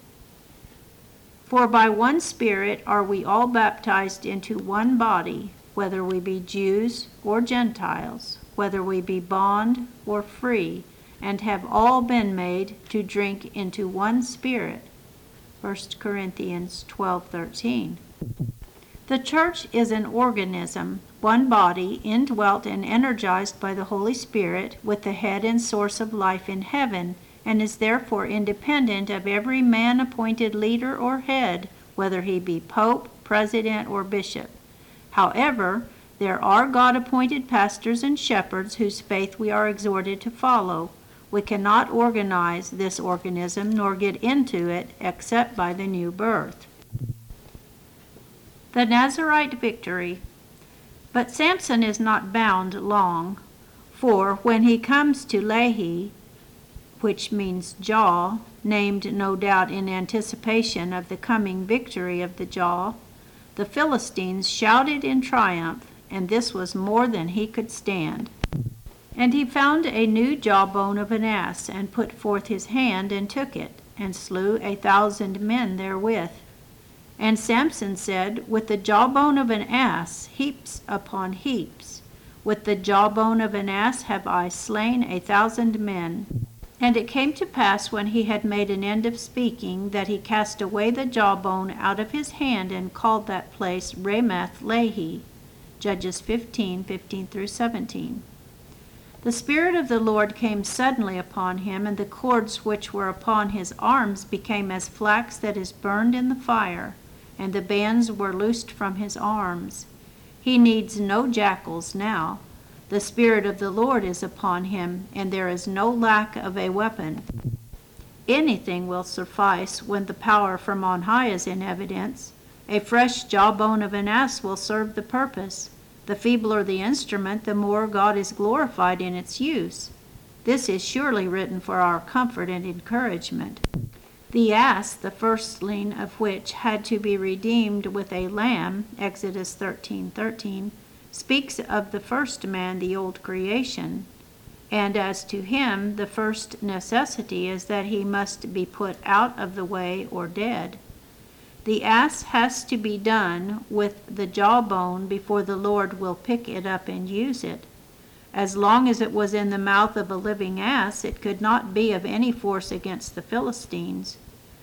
For by one Spirit are we all baptized into one body, whether we be Jews or Gentiles, whether we be bond or free, and have all been made to drink into one Spirit. First Corinthians twelve thirteen. The church is an organism, one body, indwelt and energized by the Holy Spirit, with the head and source of life in heaven, and is therefore independent of every man-appointed leader or head, whether he be pope, president, or bishop. However, there are God-appointed pastors and shepherds whose faith we are exhorted to follow. We cannot organize this organism nor get into it except by the new birth. The Nazirite victory. But Samson is not bound long, for when he comes to Lehi, which means jaw, named no doubt in anticipation of the coming victory of the jaw, the Philistines shouted in triumph, and this was more than he could stand. And he found a new jawbone of an ass, and put forth his hand, and took it, and slew a thousand men therewith. And Samson said, With the jawbone of an ass, heaps upon heaps, with the jawbone of an ass have I slain a thousand men. And it came to pass, when he had made an end of speaking, that he cast away the jawbone out of his hand, and called that place Ramath Lehi. Judges fifteen, fifteen through seventeen. The Spirit of the Lord came suddenly upon him, and the cords which were upon his arms became as flax that is burned in the fire, and the bands were loosed from his arms. He needs no jackals now. The Spirit of the Lord is upon him, and there is no lack of a weapon. Anything will suffice when the power from on high is in evidence. A fresh jawbone of an ass will serve the purpose. The feebler the instrument, the more God is glorified in its use. This is surely written for our comfort and encouragement. The ass, the firstling of which had to be redeemed with a lamb, Exodus thirteen thirteen, speaks of the first man, the old creation, and as to him, the first necessity is that he must be put out of the way or dead. The ass has to be done with the jawbone before the Lord will pick it up and use it. As long as it was in the mouth of a living ass, it could not be of any force against the Philistines.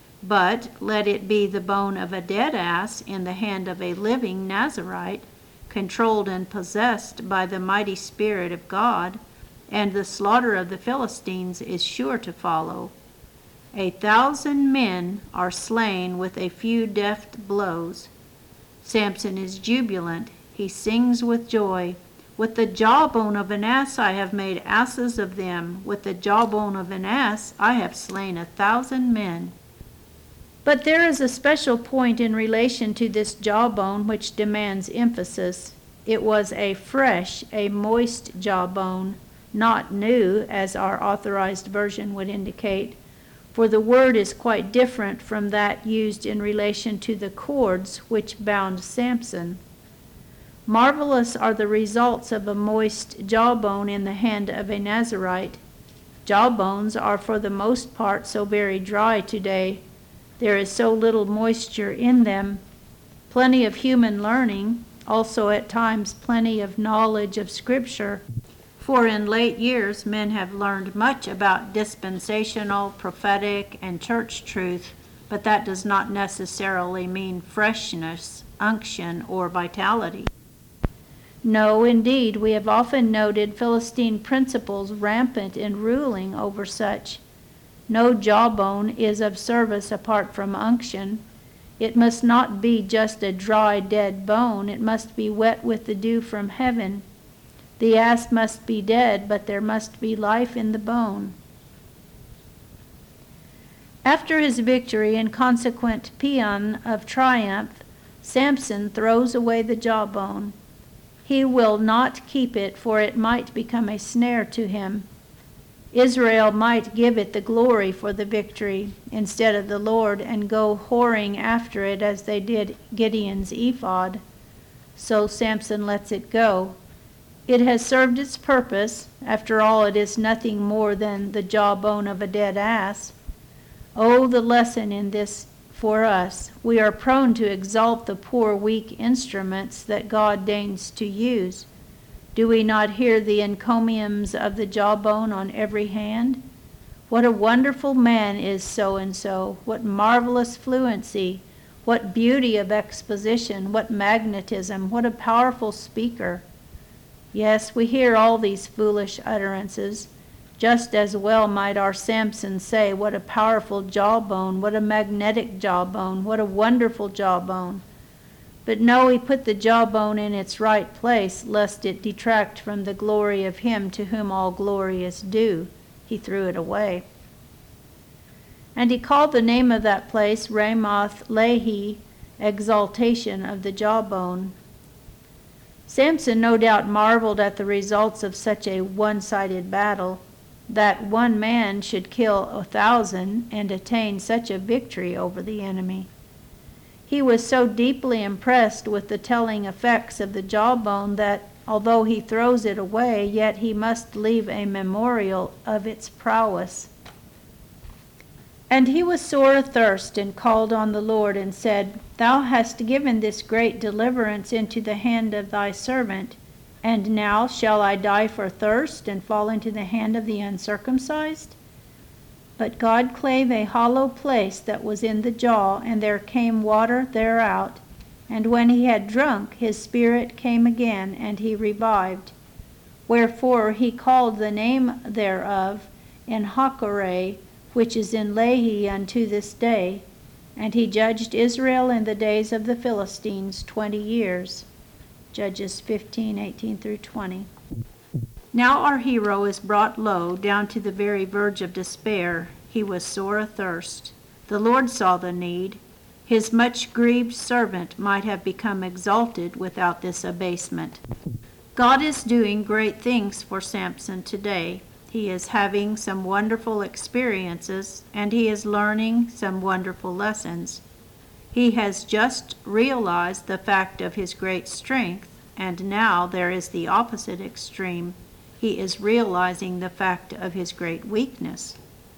But let it be the bone of a dead ass in the hand of a living Nazirite, controlled and possessed by the mighty Spirit of God, and the slaughter of the Philistines is sure to follow. A thousand men are slain with a few deft blows. Samson is jubilant. He sings with joy. With the jawbone of an ass I have made asses of them. With the jawbone of an ass I have slain a thousand men. But there is a special point in relation to this jawbone which demands emphasis. It was a fresh, a moist jawbone, not new, as our authorized version would indicate, for the word is quite different from that used in relation to the cords which bound Samson. Marvelous are the results of a moist jawbone in the hand of a Nazarite. Jawbones are for the most part so very dry today. There is so little moisture in them. Plenty of human learning, also at times plenty of knowledge of Scripture. For in late years men have learned much about dispensational, prophetic, and church truth, but that does not necessarily mean freshness, unction, or vitality. No, indeed, we have often noted Philistine principles rampant in ruling over such. No jawbone is of service apart from unction. It must not be just a dry, dead bone. It must be wet with the dew from heaven. The ass must be dead, but there must be life in the bone. After his victory and consequent paean of triumph, Samson throws away the jawbone. He will not keep it, for it might become a snare to him. Israel might give it the glory for the victory instead of the Lord, and go whoring after it as they did Gideon's ephod. So Samson lets it go. It has served its purpose. After all, it is nothing more than the jawbone of a dead ass. Oh, the lesson in this for us. We are prone to exalt the poor, weak instruments that God deigns to use. Do we not hear the encomiums of the jawbone on every hand? What a wonderful man is so-and-so, what marvelous fluency, what beauty of exposition, what magnetism, what a powerful speaker. Yes, we hear all these foolish utterances. Just as well might our Samson say, what a powerful jawbone, what a magnetic jawbone, what a wonderful jawbone. But no, he put the jawbone in its right place, lest it detract from the glory of him to whom all glory is due. He threw it away. And he called the name of that place Ramoth-Lehi, exaltation of the jawbone. Samson no doubt marveled at the results of such a one-sided battle. That one man should kill a thousand and attain such a victory over the enemy. He was so deeply impressed with the telling effects of the jawbone that, although he throws it away, yet he must leave a memorial of its prowess. And he was sore athirst, and called on the Lord, and said, Thou hast given this great deliverance into the hand of thy servant, and now shall I die for thirst, and fall into the hand of the uncircumcised? But God clave a hollow place that was in the jaw, and there came water thereout. And when he had drunk, his spirit came again, and he revived. Wherefore he called the name thereof En-hakkore, which is in Lehi unto this day. And he judged Israel in the days of the Philistines twenty years. Judges fifteen, eighteen through twenty. Now our hero is brought low, down to the very verge of despair. He was sore athirst. The Lord saw the need. His much grieved servant might have become exalted without this abasement. God is doing great things for Samson today. He is having some wonderful experiences, and he is learning some wonderful lessons. He has just realized the fact of his great strength, and now there is the opposite extreme. He is realizing the fact of his great weakness.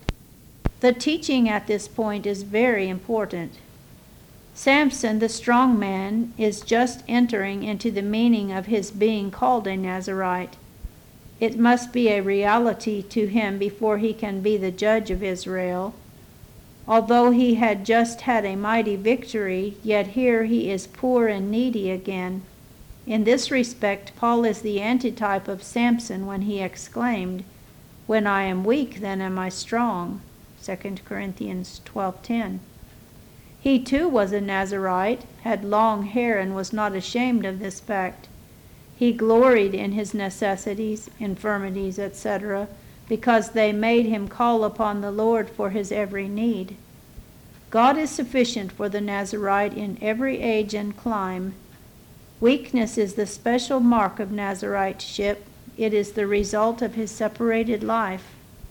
The teaching at this point is very important. Samson, the strong man, is just entering into the meaning of his being called a Nazirite. It must be a reality to him before he can be the judge of Israel. Although he had just had a mighty victory, yet here he is poor and needy again. In this respect, Paul is the antitype of Samson when he exclaimed, "When I am weak, then am I strong." Second Corinthians twelve ten. He too was a Nazirite, had long hair, and was not ashamed of this fact. He gloried in his necessities, infirmities, et cetera, because they made him call upon the Lord for his every need. God is sufficient for the Nazirite in every age and clime. Weakness is the special mark of Naziriteship. It is the result of his separated life.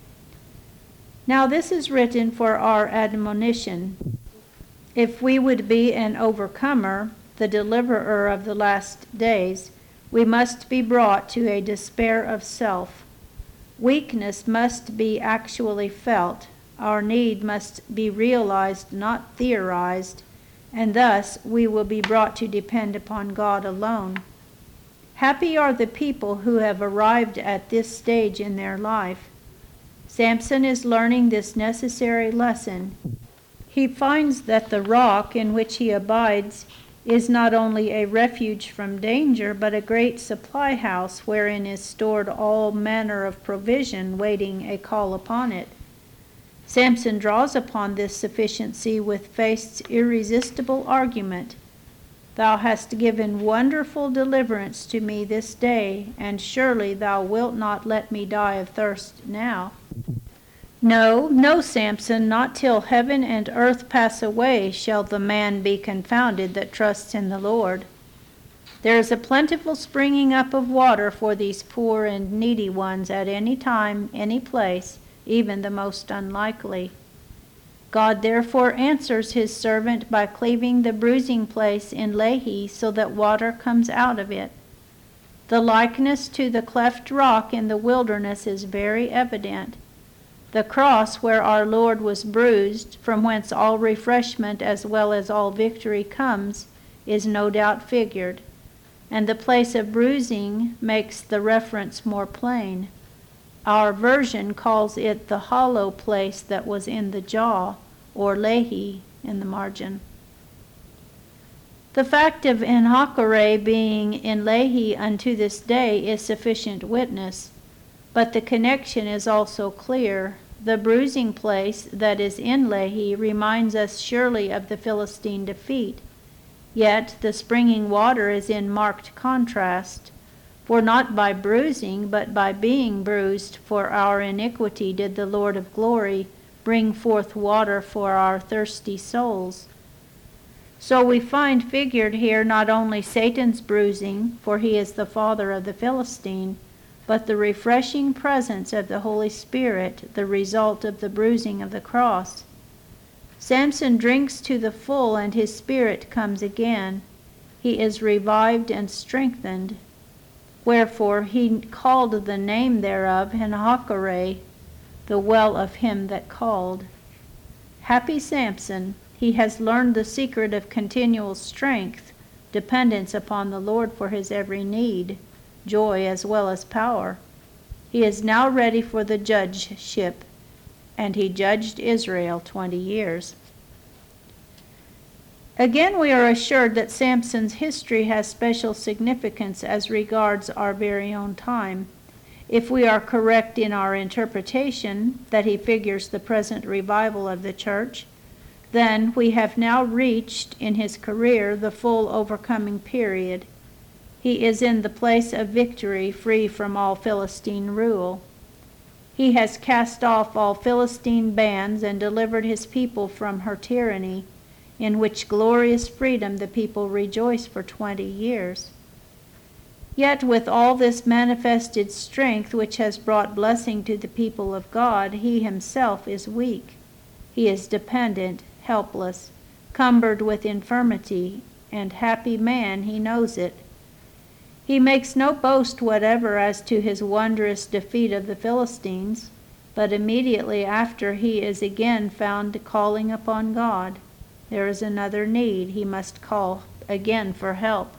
Now this is written for our admonition. If we would be an overcomer, the deliverer of the last days, we must be brought to a despair of self. Weakness must be actually felt. Our need must be realized, not theorized, and thus we will be brought to depend upon God alone. Happy are the people who have arrived at this stage in their life. Samson is learning this necessary lesson. He finds that the rock in which he abides is not only a refuge from danger, but a great supply house wherein is stored all manner of provision waiting a call upon it. Samson draws upon this sufficiency with faith's irresistible argument. Thou hast given wonderful deliverance to me this day, and surely thou wilt not let me die of thirst now. No, no, Samson, not till heaven and earth pass away shall the man be confounded that trusts in the Lord. There is a plentiful springing up of water for these poor and needy ones at any time, any place, even the most unlikely. God therefore answers his servant by cleaving the bruising place in Lehi so that water comes out of it. The likeness to the cleft rock in the wilderness is very evident. The cross where our Lord was bruised, from whence all refreshment as well as all victory comes, is no doubt figured, and the place of bruising makes the reference more plain. Our version calls it the hollow place that was in the jaw, or Lehi in the margin. The fact of Enhakkore being in Lehi unto this day is sufficient witness, but the connection is also clear. The bruising place that is in Lehi reminds us surely of the Philistine defeat, yet the springing water is in marked contrast. For not by bruising, but by being bruised for our iniquity did the Lord of glory bring forth water for our thirsty souls. So we find figured here not only Satan's bruising, for he is the father of the Philistine, but the refreshing presence of the Holy Spirit, the result of the bruising of the cross. Samson drinks to the full, and his spirit comes again. He is revived and strengthened. Wherefore he called the name thereof Enhakkore, the well of him that called. Happy Samson, he has learned the secret of continual strength, dependence upon the Lord for his every need, joy as well as power. He is now ready for the judgeship, and he judged Israel twenty years. Again, we are assured that Samson's history has special significance as regards our very own time. If we are correct in our interpretation that he figures the present revival of the church, then we have now reached in his career the full overcoming period. He is in the place of victory, free from all Philistine rule. He has cast off all Philistine bands and delivered his people from her tyranny, in which glorious freedom the people rejoice for twenty years. Yet with all this manifested strength which has brought blessing to the people of God, he himself is weak. He is dependent, helpless, cumbered with infirmity, and happy man, he knows it. He makes no boast whatever as to his wondrous defeat of the Philistines, but immediately after he is again found calling upon God. There is another need. He must call again for help.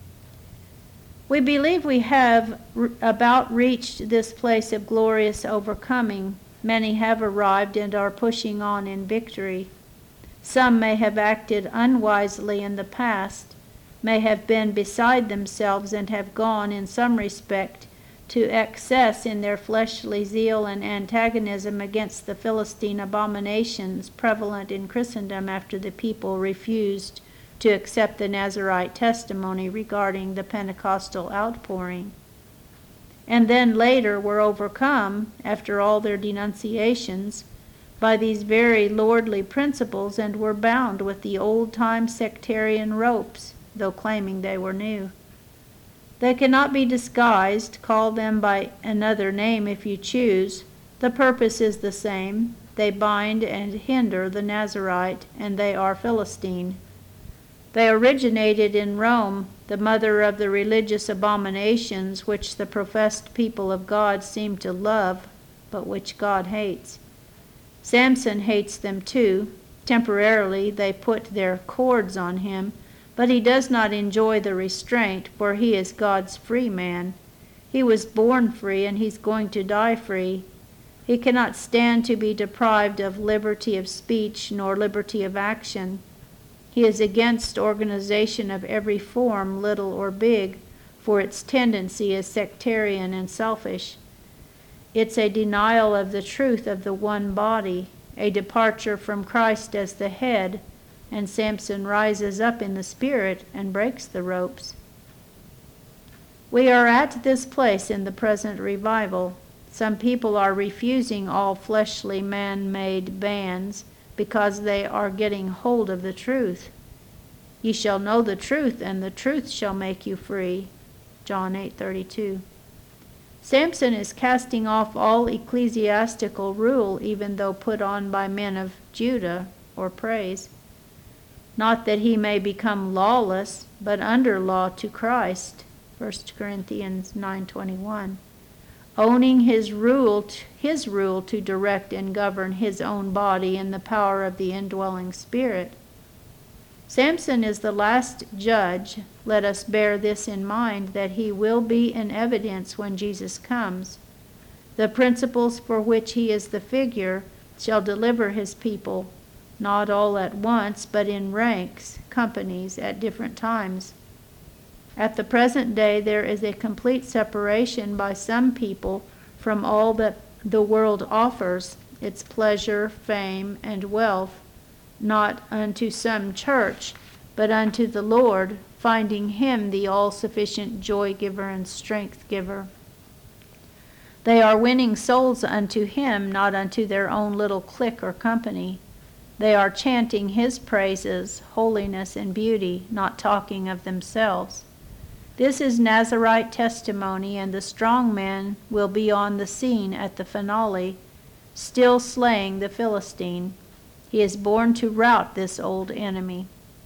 We believe we have about reached this place of glorious overcoming. Many have arrived and are pushing on in victory. Some may have acted unwisely in the past, may have been beside themselves, and have gone in some respect to excess in their fleshly zeal and antagonism against the Philistine abominations prevalent in Christendom after the people refused to accept the Nazirite testimony regarding the Pentecostal outpouring, and then later were overcome, after all their denunciations, by these very lordly principles, and were bound with the old-time sectarian ropes, though claiming they were new. They cannot be disguised. Call them by another name if you choose. The purpose is the same. They bind and hinder the Nazirite, and they are Philistine. They originated in Rome, the mother of the religious abominations which the professed people of God seem to love, but which God hates. Samson hates them too. Temporarily they put their cords on him, but he does not enjoy the restraint, for he is God's free man. He was born free, and he's going to die free. He cannot stand to be deprived of liberty of speech nor liberty of action. He is against organization of every form, little or big, for its tendency is sectarian and selfish. It's a denial of the truth of the one body, a departure from Christ as the head, and Samson rises up in the spirit and breaks the ropes. We are at this place in the present revival. Some people are refusing all fleshly man-made bands because they are getting hold of the truth. Ye shall know the truth, and the truth shall make you free. John eight thirty-two. Samson is casting off all ecclesiastical rule, even though put on by men of Judah, or praise. Not that he may become lawless, but under law to Christ. First Corinthians nine twenty-one. Owning his rule, his rule to direct and govern his own body in the power of the indwelling Spirit. Samson is the last judge. Let us bear this in mind, that he will be in evidence when Jesus comes. The principles for which he is the figure shall deliver his people, not all at once, but in ranks, companies, at different times. At the present day there is a complete separation by some people from all that the world offers, its pleasure, fame, and wealth, not unto some church, but unto the Lord, finding him the all-sufficient joy-giver and strength-giver. They are winning souls unto him, not unto their own little clique or company. They are chanting his praises, holiness, and beauty, not talking of themselves. This is Nazarite testimony, and the strong man will be on the scene at the finale, still slaying the Philistine. He is born to rout this old enemy.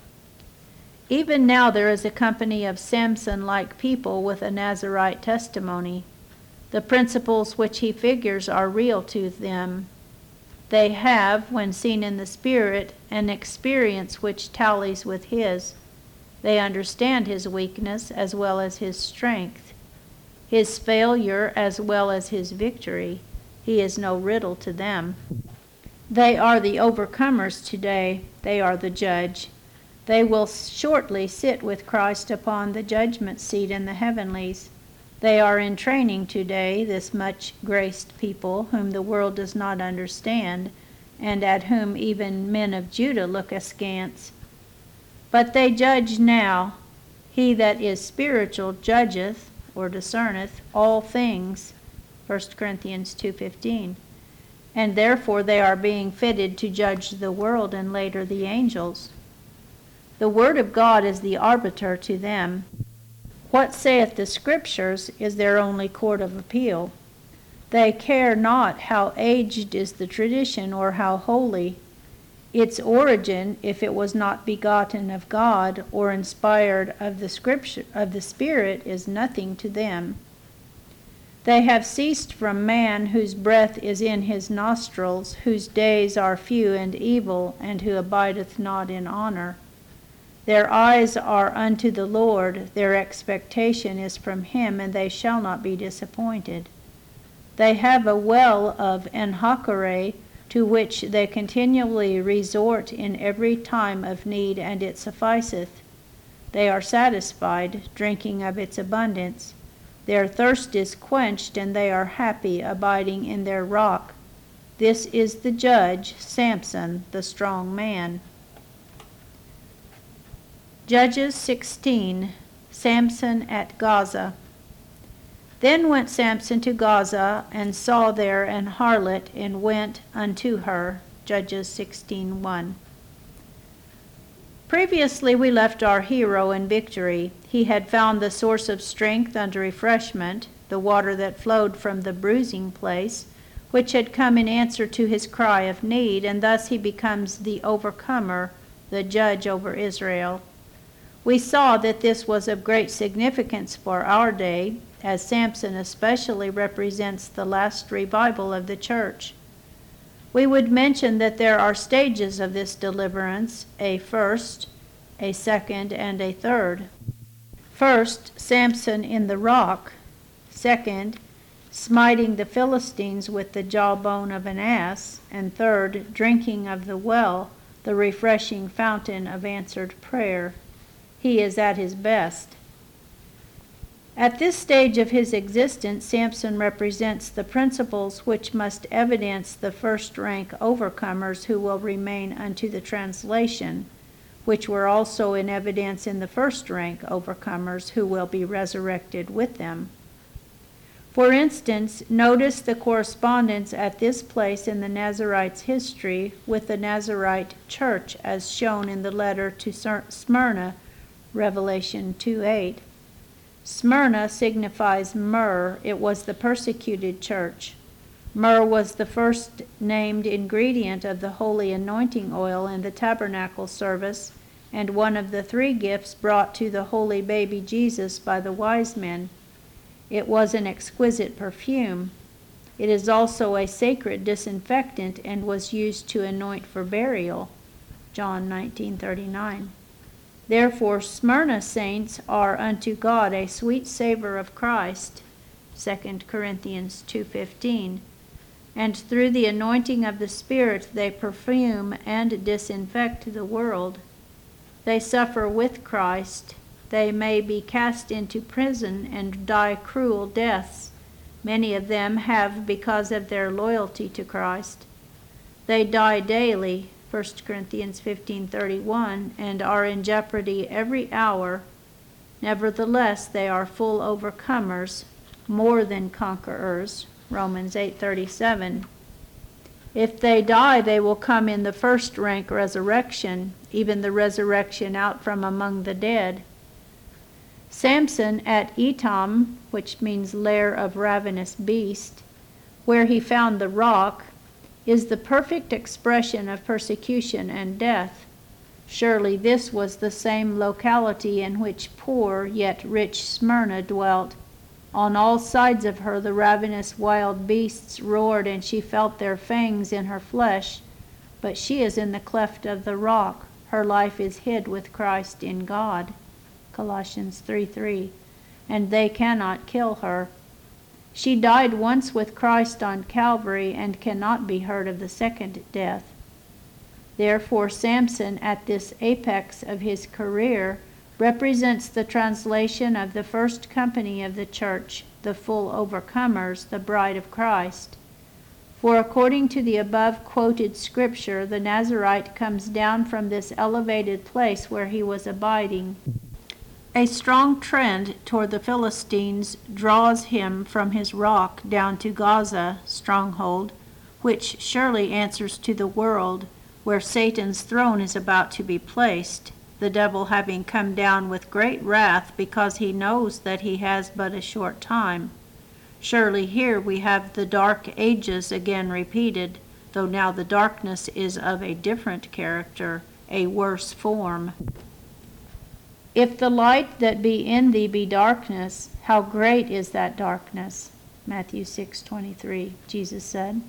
Even now there is a company of Samson-like people with a Nazarite testimony. The principles which he figures are real to them. They have, when seen in the Spirit, an experience which tallies with his. They understand his weakness as well as his strength, his failure as well as his victory. He is no riddle to them. They are the overcomers today. They are the judge. They will shortly sit with Christ upon the judgment seat in the heavenlies. They are in training today, this much graced people, whom the world does not understand, and at whom even men of Judah look askance. But they judge now. He that is spiritual judgeth, or discerneth, all things. First Corinthians two fifteen. And therefore they are being fitted to judge the world and later the angels. The word of God is the arbiter to them. What saith the Scriptures is their only court of appeal. They care not how aged is the tradition or how holy. Its origin, if it was not begotten of God or inspired of the Scripture of the Spirit, is nothing to them. They have ceased from man, whose breath is in his nostrils, whose days are few and evil, and who abideth not in honor. Their eyes are unto the Lord, their expectation is from him, and they shall not be disappointed. They have a well of enhakkore, to which they continually resort in every time of need, and it sufficeth. They are satisfied, drinking of its abundance. Their thirst is quenched, and they are happy, abiding in their rock. This is the judge, Samson, the strong man. Judges sixteen, Samson at Gaza. Then went Samson to Gaza, and saw there an harlot, and went unto her. Judges sixteen one. Previously we left our hero in victory. He had found the source of strength and refreshment, the water that flowed from the bruising place, which had come in answer to his cry of need, and thus he becomes the overcomer, the judge over Israel. We saw that this was of great significance for our day, as Samson especially represents the last revival of the church. We would mention that there are stages of this deliverance, a first, a second, and a third. First, Samson in the rock. Second, smiting the Philistines with the jawbone of an ass. And third, drinking of the well, the refreshing fountain of answered prayer. He is at his best. At this stage of his existence, Samson represents the principles which must evidence the first-rank overcomers who will remain unto the translation, which were also in evidence in the first-rank overcomers who will be resurrected with them. For instance, notice the correspondence at this place in the Nazarite's history with the Nazarite church as shown in the letter to Smyrna, Revelation two eight. Smyrna signifies myrrh. It was the persecuted church. Myrrh was the first named ingredient of the holy anointing oil in the tabernacle service, and one of the three gifts brought to the holy baby Jesus by the wise men. It was an exquisite perfume. It is also a sacred disinfectant and was used to anoint for burial. John nineteen thirty-nine. Therefore Smyrna saints are unto God a sweet savor of Christ. Second Corinthians two fifteen. And through the anointing of the Spirit they perfume and disinfect the world. They suffer with Christ. They may be cast into prison and die cruel deaths. Many of them have because of their loyalty to Christ. They die daily, First Corinthians fifteen thirty-one, and are in jeopardy every hour. Nevertheless, they are full overcomers, more than conquerors, Romans eight thirty-seven. If they die, they will come in the first-rank resurrection, even the resurrection out from among the dead. Samson at Etam, which means lair of ravenous beast, where he found the rock, is the perfect expression of persecution and death. Surely this was the same locality in which poor yet rich Smyrna dwelt. On all sides of her the ravenous wild beasts roared, and she felt their fangs in her flesh. But she is in the cleft of the rock. Her life is hid with Christ in God. Colossians three three. And they cannot kill her. She died once with Christ on Calvary and cannot be heard of the second death. Therefore Samson, at this apex of his career, represents the translation of the first company of the church, the full overcomers, the bride of Christ. For according to the above quoted scripture, the Nazarite comes down from this elevated place where he was abiding. A strong trend toward the Philistines draws him from his rock down to Gaza, stronghold, which surely answers to the world, where Satan's throne is about to be placed, the devil having come down with great wrath because he knows that he has but a short time. Surely here we have the dark ages again repeated, though now the darkness is of a different character, a worse form. If the light that be in thee be darkness, how great is that darkness? Matthew six twenty-three, Jesus said.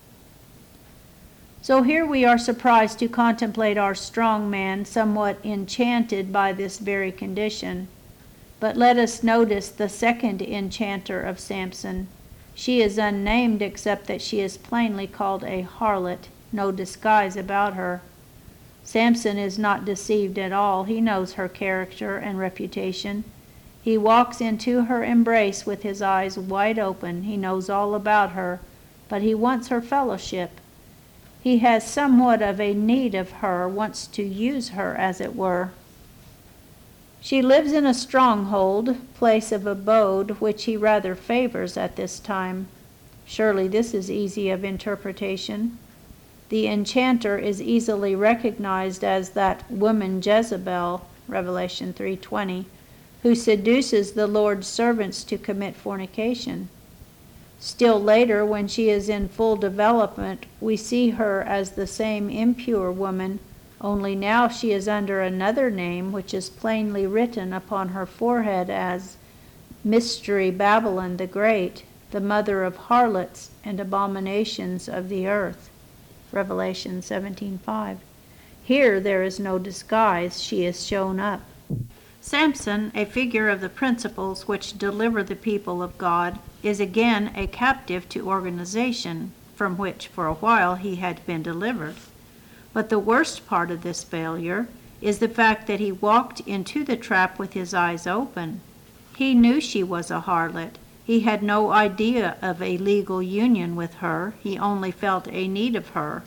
So here we are surprised to contemplate our strong man somewhat enchanted by this very condition. But let us notice the second enchanter of Samson. She is unnamed except that she is plainly called a harlot, no disguise about her. Samson is not deceived at all. He knows her character and reputation. He walks into her embrace with his eyes wide open. He knows all about her, but he wants her fellowship. He has somewhat of a need of her, wants to use her, as it were. She lives in a stronghold, place of abode, which he rather favors at this time. Surely this is easy of interpretation. The enchanter is easily recognized as that woman Jezebel, Revelation three twenty, who seduces the Lord's servants to commit fornication. Still later, when she is in full development, we see her as the same impure woman only now she is under another name, which is plainly written upon her forehead as Mystery Babylon the Great, the mother of harlots and abominations of the earth. Revelation seventeen five. Here there is no disguise, she is shown up. Samson, a figure of the principles which deliver the people of God, is again a captive to organization, from which for a while he had been delivered. But the worst part of this failure is the fact that he walked into the trap with his eyes open. He knew she was a harlot. He had no idea of a legal union with her. He only felt a need of her.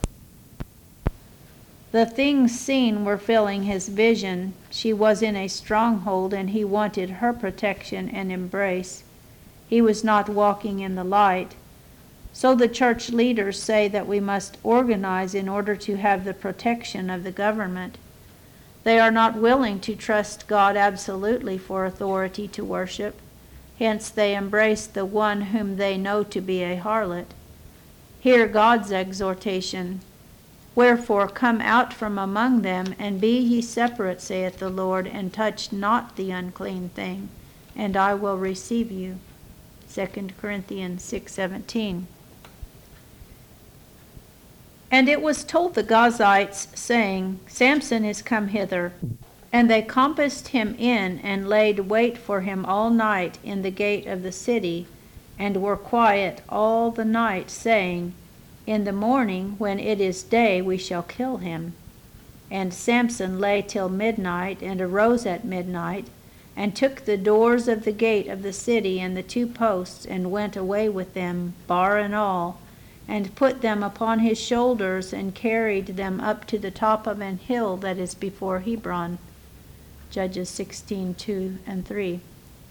The things seen were filling his vision. She was in a stronghold, and he wanted her protection and embrace. He was not walking in the light. So the church leaders say that we must organize in order to have the protection of the government. They are not willing to trust God absolutely for authority to worship. Hence they embrace the one whom they know to be a harlot. Hear God's exhortation. Wherefore come out from among them, and be ye separate, saith the Lord, and touch not the unclean thing, and I will receive you. Second Corinthians six seventeen. And it was told the Gazites, saying, Samson is come hither. And they compassed him in, and laid wait for him all night in the gate of the city, and were quiet all the night, saying, In the morning, when it is day, we shall kill him. And Samson lay till midnight, and arose at midnight, and took the doors of the gate of the city and the two posts, and went away with them, bar and all, and put them upon his shoulders, and carried them up to the top of an hill that is before Hebron. Judges sixteen two and three.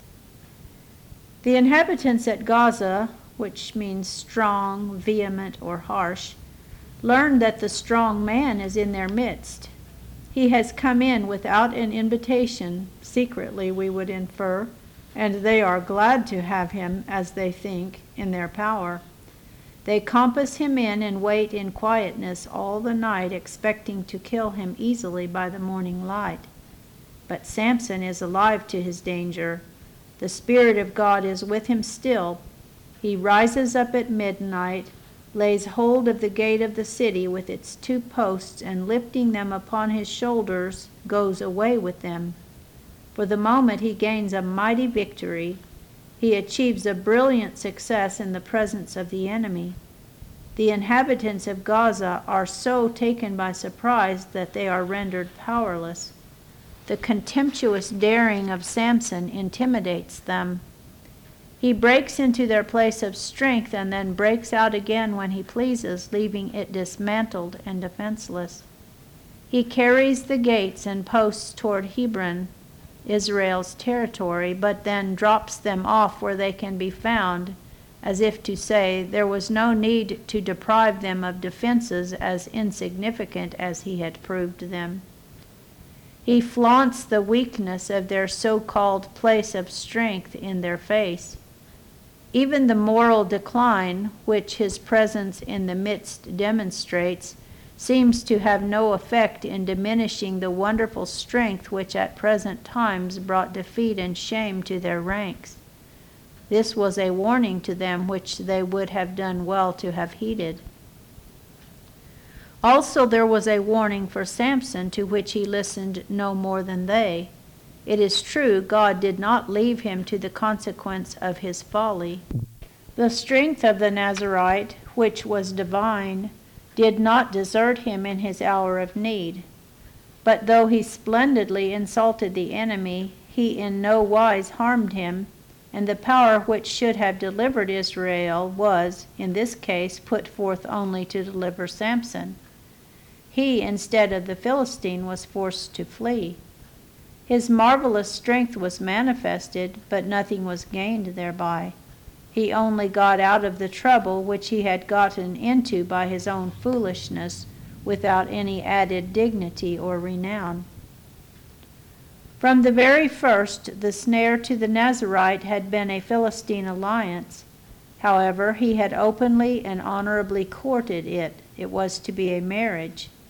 The inhabitants at Gaza, which means strong, vehement, or harsh, learn that the strong man is in their midst. He has come in without an invitation, secretly we would infer, and they are glad to have him, as they think, in their power. They compass him in and wait in quietness all the night, expecting to kill him easily by the morning light. But Samson is alive to his danger. The Spirit of God is with him still. He rises up at midnight, lays hold of the gate of the city with its two posts, and lifting them upon his shoulders, goes away with them. For the moment he gains a mighty victory. He achieves a brilliant success in the presence of the enemy. The inhabitants of Gaza are so taken by surprise that they are rendered powerless. The contemptuous daring of Samson intimidates them. He breaks into their place of strength and then breaks out again when he pleases, leaving it dismantled and defenseless. He carries the gates and posts toward Hebron, Israel's territory, but then drops them off where they can be found, as if to say there was no need to deprive them of defenses as insignificant as he had proved them. He flaunts the weakness of their so-called place of strength in their face. Even the moral decline, which his presence in the midst demonstrates, seems to have no effect in diminishing the wonderful strength which at present times brought defeat and shame to their ranks. This was a warning to them which they would have done well to have heeded. Also there was a warning for Samson, to which he listened no more than they. It is true, God did not leave him to the consequence of his folly. The strength of the Nazarite, which was divine, did not desert him in his hour of need. But though he splendidly insulted the enemy, he in no wise harmed him, and the power which should have delivered Israel was, in this case, put forth only to deliver Samson. He, instead of the Philistine, was forced to flee. His marvelous strength was manifested, but nothing was gained thereby. He only got out of the trouble which he had gotten into by his own foolishness, without any added dignity or renown. From the very first, the snare to the Nazarite had been a Philistine alliance. However, he had openly and honorably courted it. It was to be a marriage.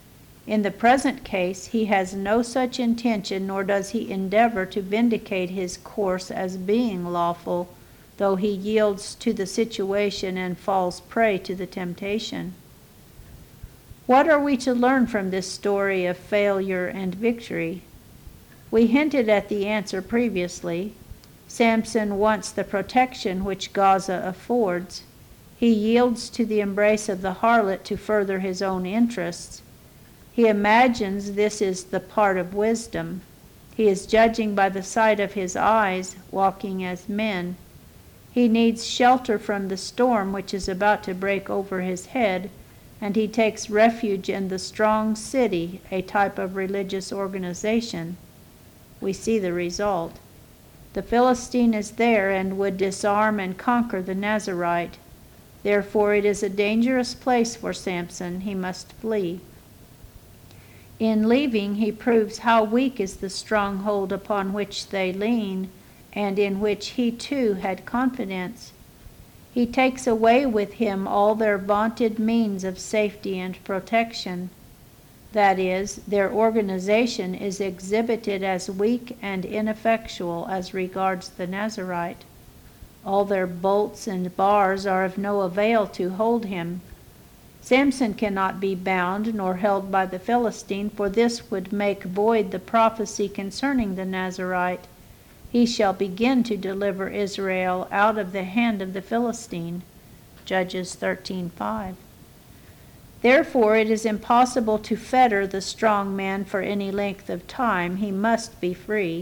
In the present case, he has no such intention, nor does he endeavor to vindicate his course as being lawful, though he yields to the situation and falls prey to the temptation. What are we to learn from this story of failure and victory? We hinted at the answer previously. Samson wants the protection which Gaza affords. He yields to the embrace of the harlot to further his own interests. He imagines this is the part of wisdom. He is judging by the sight of his eyes, walking as men. He needs shelter from the storm which is about to break over his head, and he takes refuge in the strong city, a type of religious organization. We see the result. The Philistine is there and would disarm and conquer the Nazarite. Therefore it is a dangerous place for Samson. He must flee. In leaving, he proves how weak is the stronghold upon which they lean, and in which he too had confidence. He takes away with him all their vaunted means of safety and protection. That is, their organization is exhibited as weak and ineffectual as regards the Nazarite. All their bolts and bars are of no avail to hold him. Samson cannot be bound nor held by the Philistine, for this would make void the prophecy concerning the Nazarite. He shall begin to deliver Israel out of the hand of the Philistine. Judges thirteen five. Therefore it is impossible to fetter the strong man for any length of time. He must be free.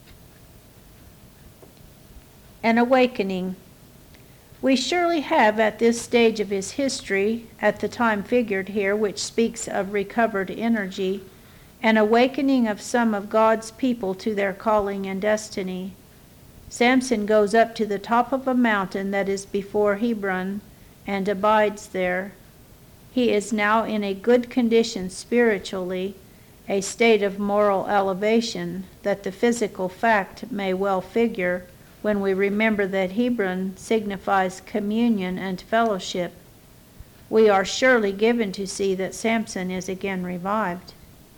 An awakening. We surely have at this stage of his history, at the time figured here, which speaks of recovered energy, an awakening of some of God's people to their calling and destiny. Samson goes up to the top of a mountain that is before Hebron and abides there. He is now in a good condition spiritually, a state of moral elevation that the physical fact may well figure when we remember that Hebron signifies communion and fellowship. We are surely given to see that Samson is again revived.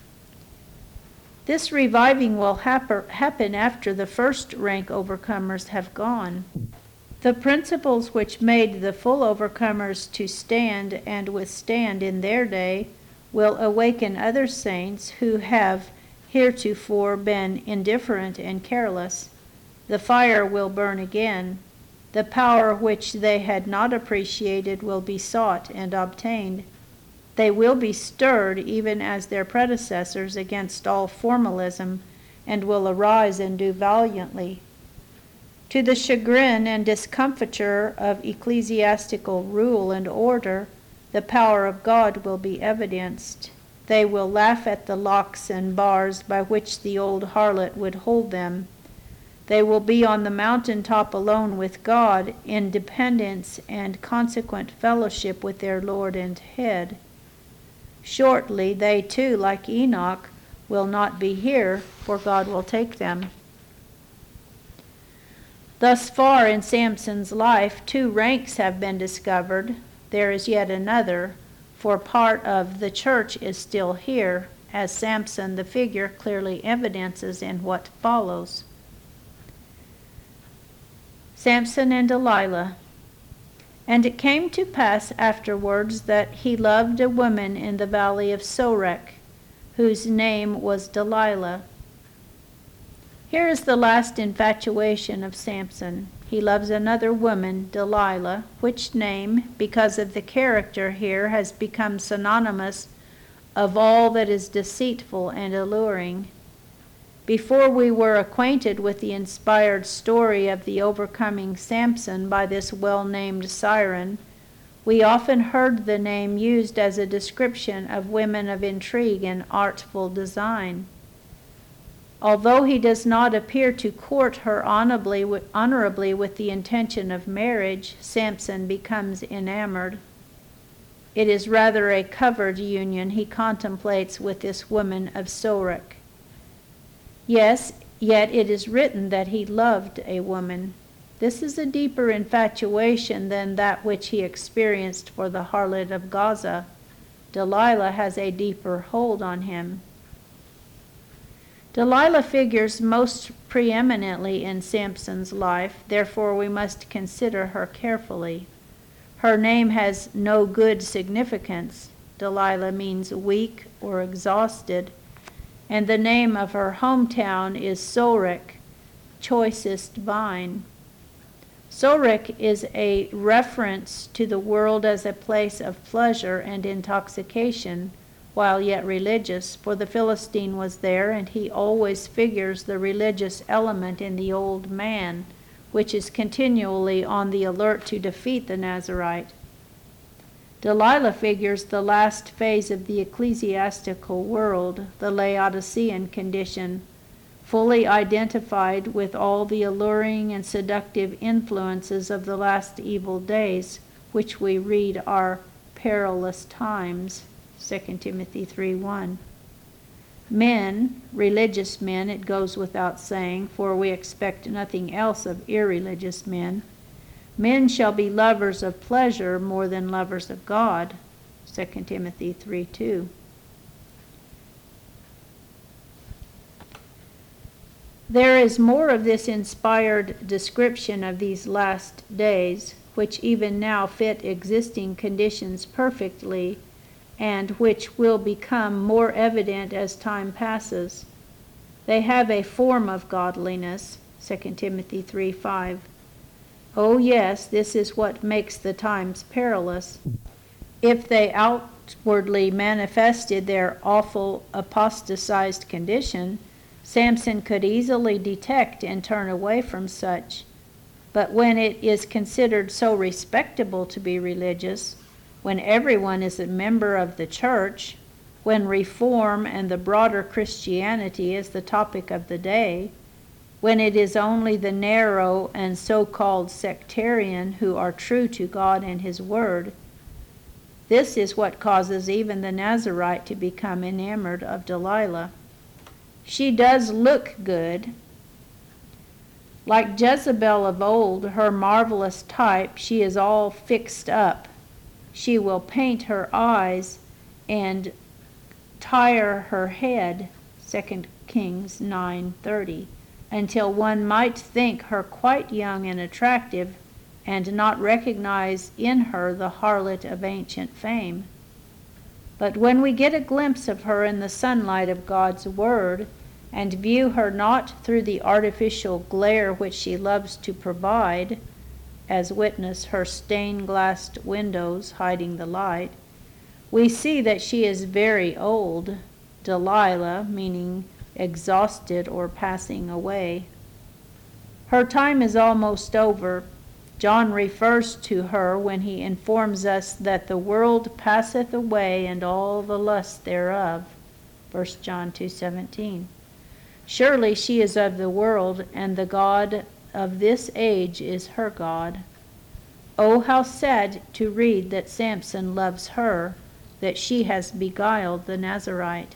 This reviving will happen after the first rank overcomers have gone. The principles which made the full overcomers to stand and withstand in their day will awaken other saints who have heretofore been indifferent and careless. The fire will burn again. The power which they had not appreciated will be sought and obtained. They will be stirred, even as their predecessors, against all formalism, and will arise and do valiantly. To the chagrin and discomfiture of ecclesiastical rule and order, the power of God will be evidenced. They will laugh at the locks and bars by which the old harlot would hold them. They will be on the mountain top alone with God, in dependence and consequent fellowship with their Lord and Head. Shortly, they too, like Enoch, will not be here, for God will take them. Thus far in Samson's life, two ranks have been discovered. There is yet another, for part of the church is still here, as Samson the figure clearly evidences in what follows. Samson and Delilah. And it came to pass afterwards that he loved a woman in the valley of Sorek, whose name was Delilah. Here is the last infatuation of Samson. He loves another woman, Delilah, which name, because of the character here, has become synonymous of all that is deceitful and alluring. Before we were acquainted with the inspired story of the overcoming Samson by this well-named siren, we often heard the name used as a description of women of intrigue and artful design. Although he does not appear to court her honorably, honorably with the intention of marriage, Samson becomes enamored. It is rather a covered union he contemplates with this woman of Sorek. Yes, yet it is written that he loved a woman. This is a deeper infatuation than that which he experienced for the harlot of Gaza. Delilah has a deeper hold on him. Delilah figures most preeminently in Samson's life, therefore we must consider her carefully. Her name has no good significance. Delilah means weak or exhausted, and the name of her hometown is Sorek, choicest vine. Sorek is a reference to the world as a place of pleasure and intoxication, while yet religious, for the Philistine was there, and he always figures the religious element in the old man, which is continually on the alert to defeat the Nazirite. Delilah figures the last phase of the ecclesiastical world, the Laodicean condition, fully identified with all the alluring and seductive influences of the last evil days, which we read are perilous times. Second Timothy three one. Men, religious men, it goes without saying, for we expect nothing else of irreligious men. Men shall be lovers of pleasure more than lovers of God. Second Timothy three two. There is more of this inspired description of these last days, which even now fit existing conditions perfectly, and which will become more evident as time passes. They have a form of godliness, Second Timothy three five. Oh yes, this is what makes the times perilous. If they outwardly manifested their awful apostatized condition, Samson could easily detect and turn away from such. But when it is considered so respectable to be religious, when everyone is a member of the church, when reform and the broader Christianity is the topic of the day, when it is only the narrow and so-called sectarian who are true to God and His Word, this is what causes even the Nazirite to become enamored of Delilah. She does look good. Like Jezebel of old, her marvelous type, she is all fixed up. She will paint her eyes and tire her head, Second Kings nine thirty, until one might think her quite young and attractive, and not recognize in her the harlot of ancient fame. But when we get a glimpse of her in the sunlight of God's Word, and view her not through the artificial glare which she loves to provide, as witness her stained-glassed windows hiding the light, we see that she is very old, Delilah, meaning exhausted or passing away. Her time is almost over. John refers to her when he informs us that the world passeth away and all the lust thereof. First John two seventeen. Surely she is of the world, and the God of this age is her God. Oh, how sad to read that Samson loves her, that she has beguiled the Nazirite.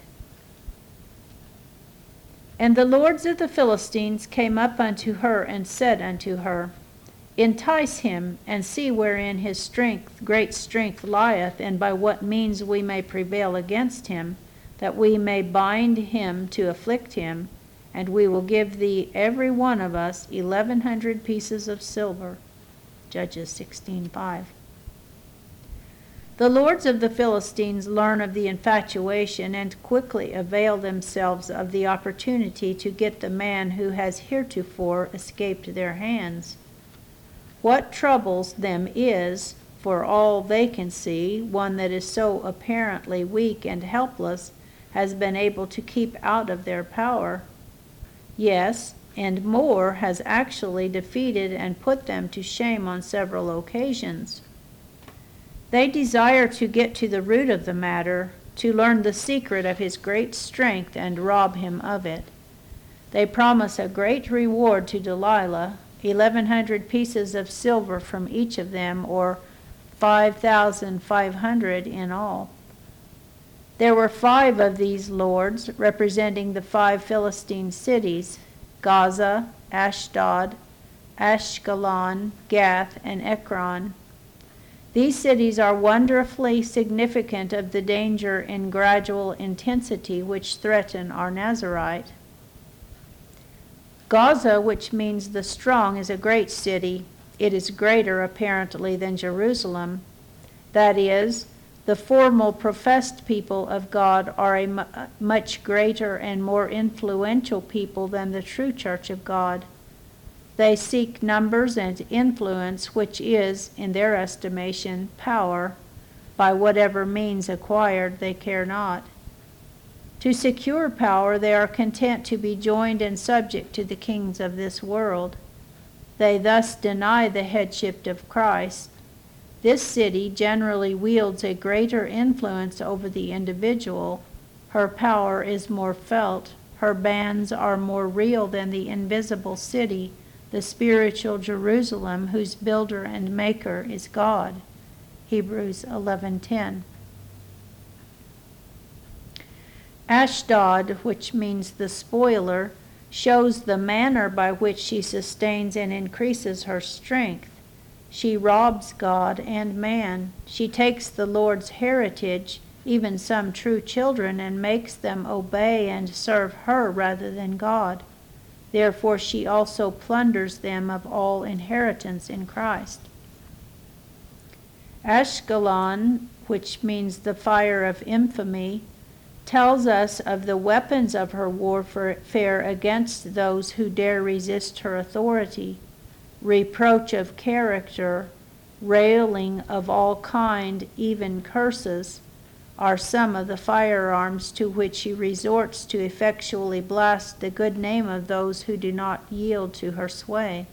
And the lords of the Philistines came up unto her and said unto her, Entice him, and see wherein his strength, great strength lieth, and by what means we may prevail against him, that we may bind him to afflict him, and we will give thee every one of us eleven hundred pieces of silver. Judges sixteen five. The lords of the Philistines learn of the infatuation and quickly avail themselves of the opportunity to get the man who has heretofore escaped their hands. What troubles them is, for all they can see, one that is so apparently weak and helpless has been able to keep out of their power. Yes, and more, has actually defeated and put them to shame on several occasions. They desire to get to the root of the matter, to learn the secret of his great strength and rob him of it. They promise a great reward to Delilah, eleven hundred pieces of silver from each of them, or five thousand five hundred in all. There were five of these lords, representing the five Philistine cities, Gaza, Ashdod, Ashkelon, Gath, and Ekron. These cities are wonderfully significant of the danger and gradual intensity which threaten our Nazarite. Gaza, which means the strong, is a great city. It is greater, apparently, than Jerusalem. That is, the formal professed people of God are a mu- much greater and more influential people than the true church of God. They seek numbers and influence, which is, in their estimation, power, by whatever means acquired they care not. To secure power, they are content to be joined and subject to the kings of this world. They thus deny the headship of Christ. This city generally wields a greater influence over the individual. Her power is more felt. Her bands are more real than the invisible city, the spiritual Jerusalem, whose builder and maker is God. Hebrews eleven ten. Ashdod, which means the spoiler, shows the manner by which she sustains and increases her strength. She robs God and man. She takes the Lord's heritage, even some true children, and makes them obey and serve her rather than God. Therefore she also plunders them of all inheritance in Christ. Ashkelon, which means the fire of infamy, tells us of the weapons of her warfare against those who dare resist her authority. Reproach of character, railing of all kind, even curses, are some of the firearms to which she resorts to effectually blast the good name of those who do not yield to her sway.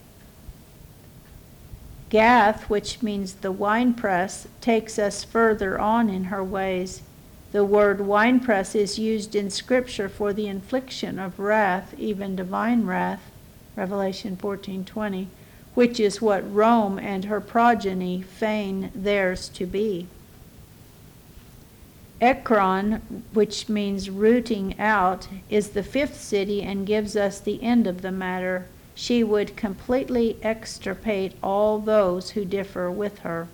Gath, which means the winepress, takes us further on in her ways. The word winepress is used in Scripture for the infliction of wrath, even divine wrath, Revelation fourteen twenty, which is what Rome and her progeny feign theirs to be. Ekron, which means rooting out, is the fifth city and gives us the end of the matter. She would completely extirpate all those who differ with her.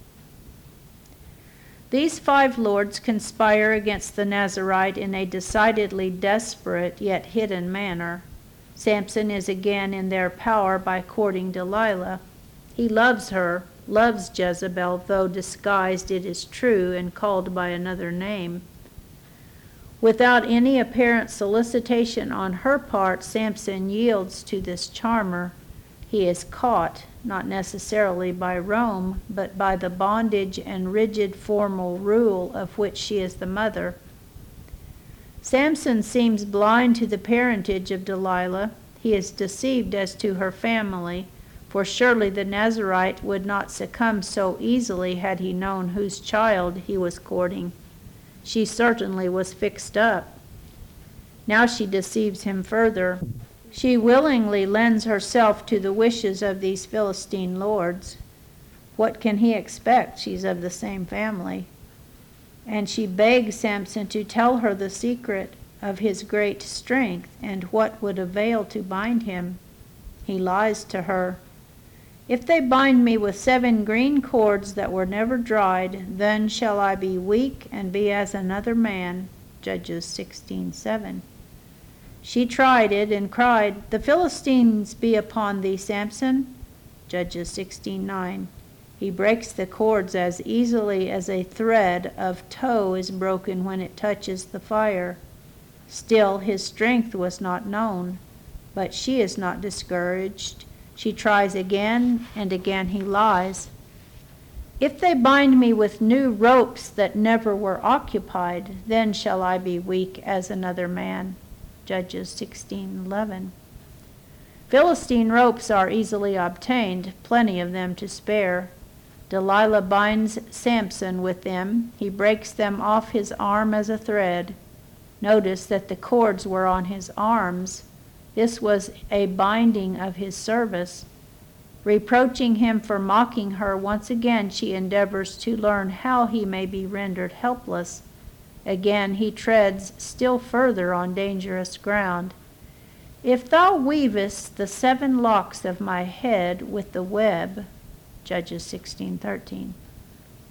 These five lords conspire against the Nazarite in a decidedly desperate yet hidden manner. Samson is again in their power by courting Delilah. He loves her, loves Jezebel, though disguised, it is true, and called by another name. Without any apparent solicitation on her part, Samson yields to this charmer. He is caught, not necessarily by Rome, but by the bondage and rigid formal rule of which she is the mother. Samson seems blind to the parentage of Delilah. He is deceived as to her family, for surely the Nazarite would not succumb so easily had he known whose child he was courting. She certainly was fixed up. Now she deceives him further. She willingly lends herself to the wishes of these Philistine lords. What can he expect? She's of the same family. And she begs Samson to tell her the secret of his great strength and what would avail to bind him. He lies to her. If they bind me with seven green cords that were never dried, then shall I be weak and be as another man. Judges sixteen seven. She tried it and cried, "The Philistines be upon thee, Samson." Judges sixteen nine. He breaks the cords as easily as a thread of tow is broken when it touches the fire. Still his strength was not known, but she is not discouraged. She tries again, and again he lies. If they bind me with new ropes that never were occupied, then shall I be weak as another man. Judges sixteen eleven. Philistine ropes are easily obtained, plenty of them to spare. Delilah binds Samson with them. He breaks them off his arm as a thread. Notice that the cords were on his arms. This was a binding of his service. Reproaching him for mocking her, once again she endeavors to learn how he may be rendered helpless. Again he treads still further on dangerous ground. If thou weavest the seven locks of my head with the web, Judges sixteen thirteen,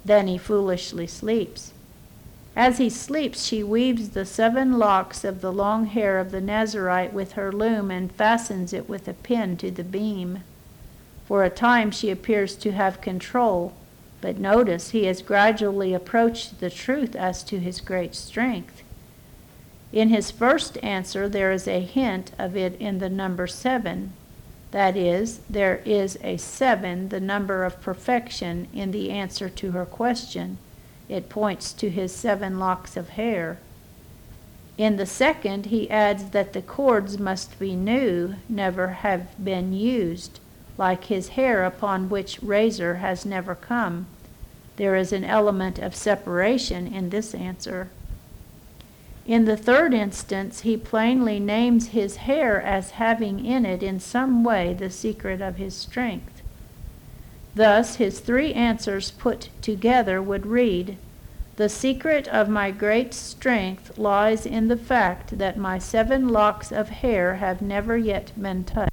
Then he foolishly sleeps. As he sleeps, she weaves the seven locks of the long hair of the Nazarite with her loom and fastens it with a pin to the beam. For a time she appears to have control, but notice he has gradually approached the truth as to his great strength. In his first answer there is a hint of it in the number seven. That is, there is a seven, the number of perfection, in the answer to her question. It points to his seven locks of hair. In the second, he adds that the cords must be new, never have been used, like his hair upon which razor has never come. There is an element of separation in this answer. In the third instance, he plainly names his hair as having in it in some way the secret of his strength. Thus, his three answers put together would read, "The secret of my great strength lies in the fact that my seven locks of hair have never yet been touched."